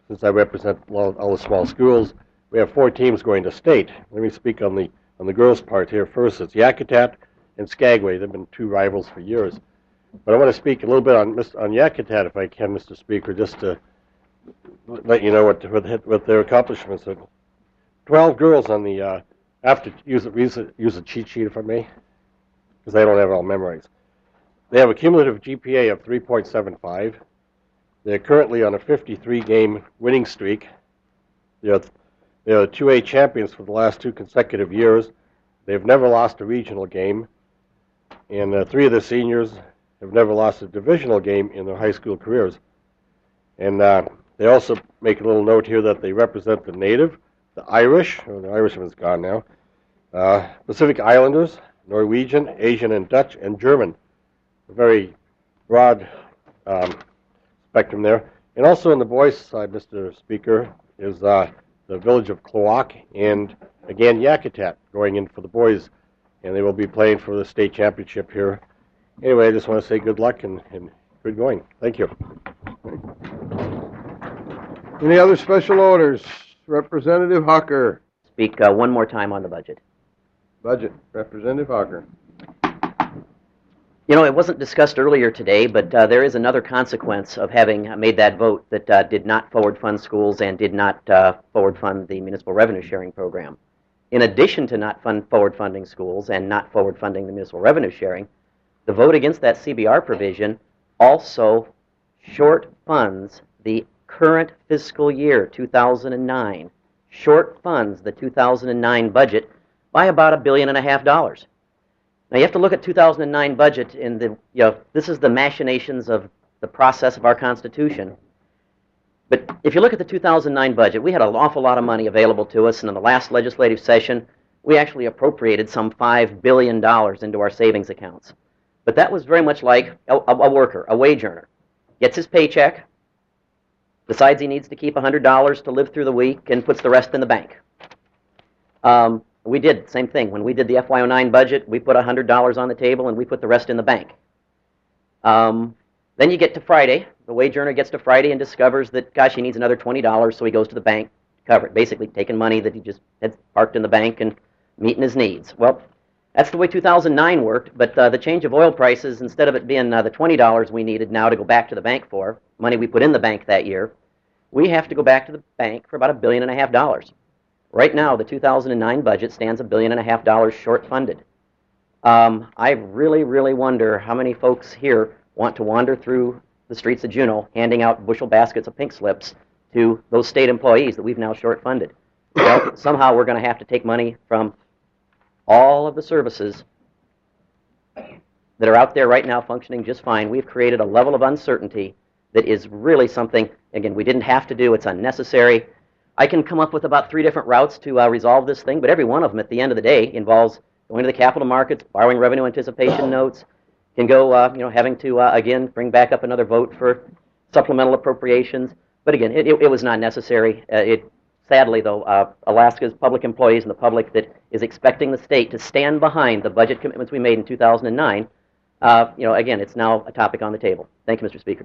since I represent all, all the small schools, we have four teams going to state. Let me speak on the on the girls' part here first. It's Yakutat and Skagway. They've been two rivals for years. But I want to speak a little bit on on Yakutat, if I can, Mister Speaker, just to let you know what what, what their accomplishments are. Twelve girls on the uh, after use a, use a use a cheat sheet if I may, because they don't have it all memorized. They have a cumulative G P A of three point seven five. They're currently on a fifty-three game winning streak. They're they're two A champions for the last two consecutive years. They've never lost a regional game, and uh, three of the seniors have never lost a divisional game in their high school careers. And uh, they also make a little note here that they represent the Native, the Irish, or the Irishman's gone now, uh, Pacific Islanders, Norwegian, Asian, and Dutch, and German. A very broad um, spectrum there. And also on the boys' side, Mister Speaker, is uh, the village of Klawock and, again, Yakutat going in for the boys. And they will be playing for the state championship here. Anyway, I just want to say good luck and, and good going. Thank you. Any other special orders? Representative Hucker. Speak uh, one more time on the budget. Budget. Representative Hucker. You know, it wasn't discussed earlier today, but uh, there is another consequence of having made that vote that uh, did not forward fund schools and did not uh, forward fund the municipal revenue sharing program. In addition to not fund forward funding schools and not forward funding the municipal revenue sharing, the vote against that C B R provision also short funds the current fiscal year, two thousand nine, short funds the two thousand nine budget by about a billion and a half dollars. Now you have to look at two thousand nine budget in the, you know, this is the machinations of the process of our Constitution. But if you look at the two thousand nine budget, we had an awful lot of money available to us, and in the last legislative session, we actually appropriated some five billion dollars into our savings accounts. But that was very much like a, a worker, a wage earner. Gets his paycheck, decides he needs to keep one hundred dollars to live through the week, and puts the rest in the bank. Um, we did the same thing. When we did the F Y oh nine budget, we put one hundred dollars on the table, and we put the rest in the bank. Um, then you get to Friday. The wage earner gets to Friday and discovers that, gosh, he needs another twenty dollars, so he goes to the bank to cover it, basically taking money that he just had parked in the bank and meeting his needs. Well, that's the way two thousand nine worked, but uh, the change of oil prices, instead of it being uh, the twenty dollars we needed now to go back to the bank for, money we put in the bank that year, we have to go back to the bank for about a billion and a half dollars. Right now, the two thousand nine budget stands a billion and a half dollars short funded. Um, I really, really wonder how many folks here want to wander through the streets of Juneau handing out bushel baskets of pink slips to those state employees that we've now short funded. Well, somehow we're going to have to take money from all of the services that are out there right now functioning just fine. We've created a level of uncertainty that is really something, again, we didn't have to do. It's unnecessary. I can come up with about three different routes to uh, resolve this thing, but every one of them at the end of the day involves going to the capital markets, borrowing revenue anticipation notes, can go, uh, you know, having to, uh, again, bring back up another vote for supplemental appropriations. But again, it, it, it was not necessary. Uh, it Sadly, though, uh, Alaska's public employees and the public that is expecting the state to stand behind the budget commitments we made in two thousand nine, uh, you know, again, it's now a topic on the table. Thank you, Mister Speaker.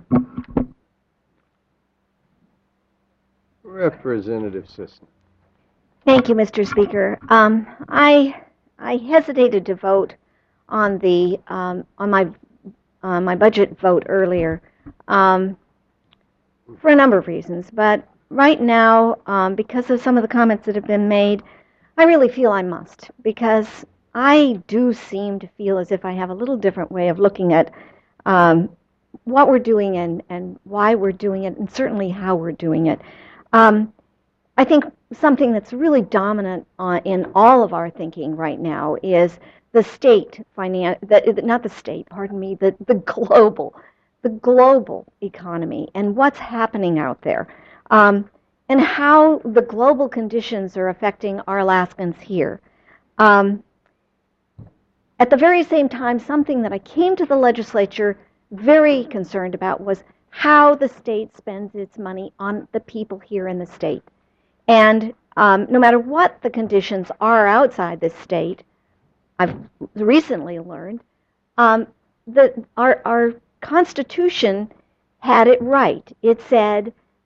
Representative Sisson. Thank you, Mister Speaker. Um, I I hesitated to vote on the um, on my uh, my budget vote earlier um, for a number of reasons, but right now, um, because of some of the comments that have been made, I really feel I must, because I do seem to feel as if I have a little different way of looking at um, what we're doing and, and why we're doing it, and certainly how we're doing it. Um, I think something that's really dominant uh, in all of our thinking right now is the state finance, the, not the state, pardon me, the, the global, the global economy and what's happening out there. Um, and how the global conditions are affecting our Alaskans here. Um, at the very same time, something that I came to the legislature very concerned about was how the state spends its money on the people here in the state. And um, no matter what the conditions are outside the state, I've recently learned um, that our, our Constitution had it right. It said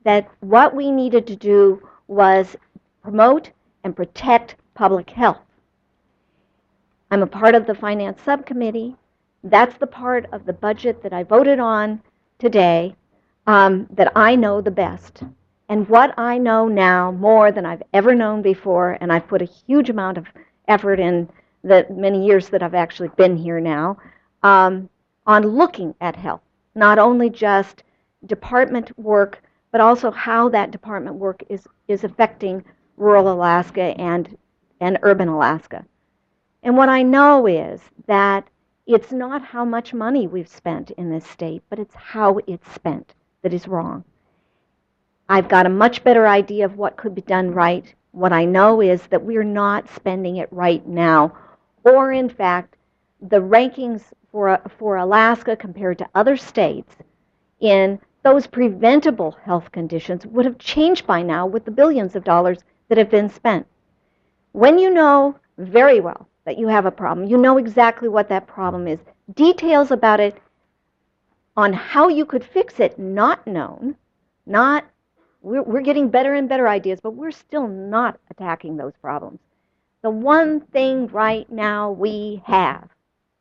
that what we needed to do was promote and protect public health. I'm a part of the Finance Subcommittee. That's the part of the budget that I voted on today um, that I know the best. And what I know now more than I've ever known before, and I've put a huge amount of effort in the many years that I've actually been here now, um, on looking at health, not only just department work, but also how that department work is, is affecting rural Alaska and, and urban Alaska. And what I know is that it's not how much money we've spent in this state, but it's how it's spent that is wrong. I've got a much better idea of what could be done right. What I know is that we're not spending it right now, or in fact, the rankings for, for Alaska compared to other states in those preventable health conditions would have changed by now with the billions of dollars that have been spent. When you know very well that you have a problem, you know exactly what that problem is. Details about it on how you could fix it, not known, not, we're, we're getting better and better ideas, but we're still not attacking those problems. The one thing right now we have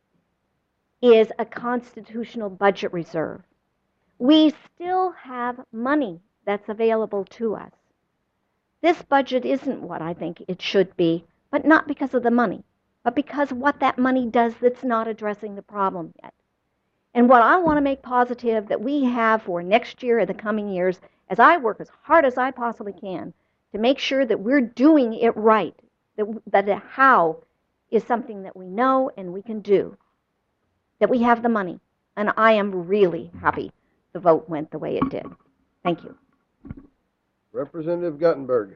is a constitutional budget reserve. We still have money that's available to us. This budget isn't what I think it should be, but not because of the money, but because of what that money does that's not addressing the problem yet. And what I want to make positive that we have for next year and the coming years, as I work as hard as I possibly can to make sure that we're doing it right, that, that the how is something that we know and we can do, that we have the money. And I am really happy the vote went the way it did. Thank you. Representative Guttenberg.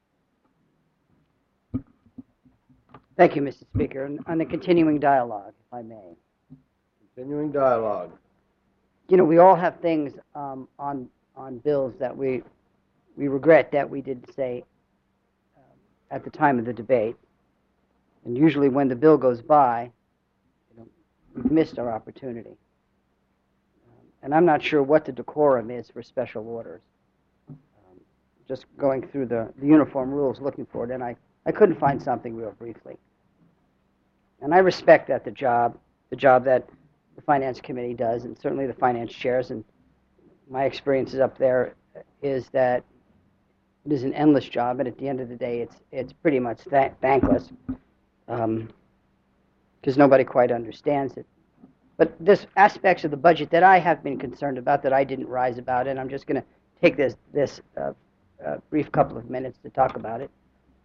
Thank you, Mister Speaker. And on the continuing dialogue, if I may. Continuing dialogue. You know, we all have things um, on on bills that we we regret that we didn't say um, at the time of the debate. And usually, when the bill goes by, you know, we've missed our opportunity. Um, and I'm not sure what the decorum is for special orders. Um, just going through the, the uniform rules, looking for it, and I, I couldn't find something real briefly. And I respect that the job, the job that the Finance Committee does, and certainly the finance chairs, and my experiences up there is that it is an endless job, and at the end of the day, it's it's pretty much th thankless, because um, nobody quite understands it. But there's aspects of the budget that I have been concerned about that I didn't rise about, and I'm just going to take this this uh, uh, brief couple of minutes to talk about it.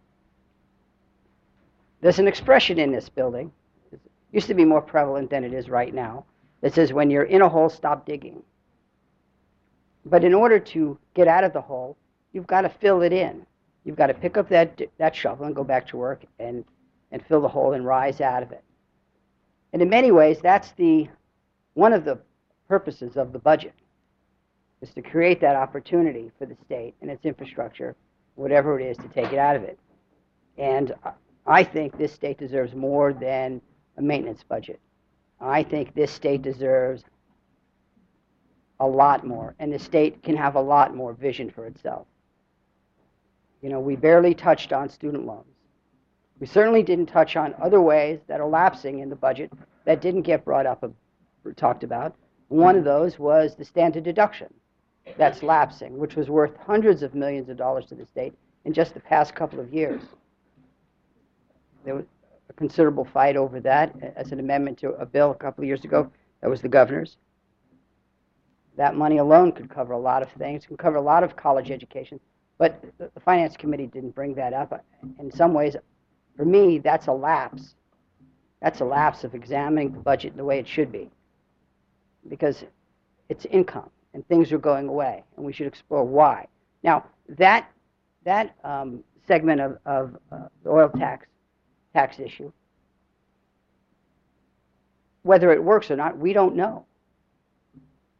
There's an expression in this building, it used to be more prevalent than it is right now, that says, when you're in a hole, stop digging. But in order to get out of the hole, you've got to fill it in. You've got to pick up that, that shovel and go back to work and, and fill the hole and rise out of it. And in many ways, that's the, one of the purposes of the budget, is to create that opportunity for the state and its infrastructure, whatever it is, to take it out of it. And I think this state deserves more than a maintenance budget. I think this state deserves a lot more, and the state can have a lot more vision for itself. You know, we barely touched on student loans. We certainly didn't touch on other ways that are lapsing in the budget that didn't get brought up or talked about. One of those was the standard deduction that's lapsing, which was worth hundreds of millions of dollars to the state in just the past couple of years. There was a considerable fight over that as an amendment to a bill a couple of years ago. That was the governor's. That money alone could cover a lot of things, could cover a lot of college education. But the Finance Committee didn't bring that up. In some ways, for me, that's a lapse. That's a lapse of examining the budget the way it should be. Because it's income, and things are going away, and we should explore why. Now, that, that um, segment of, of uh, the oil tax, tax issue, whether it works or not, we don't know.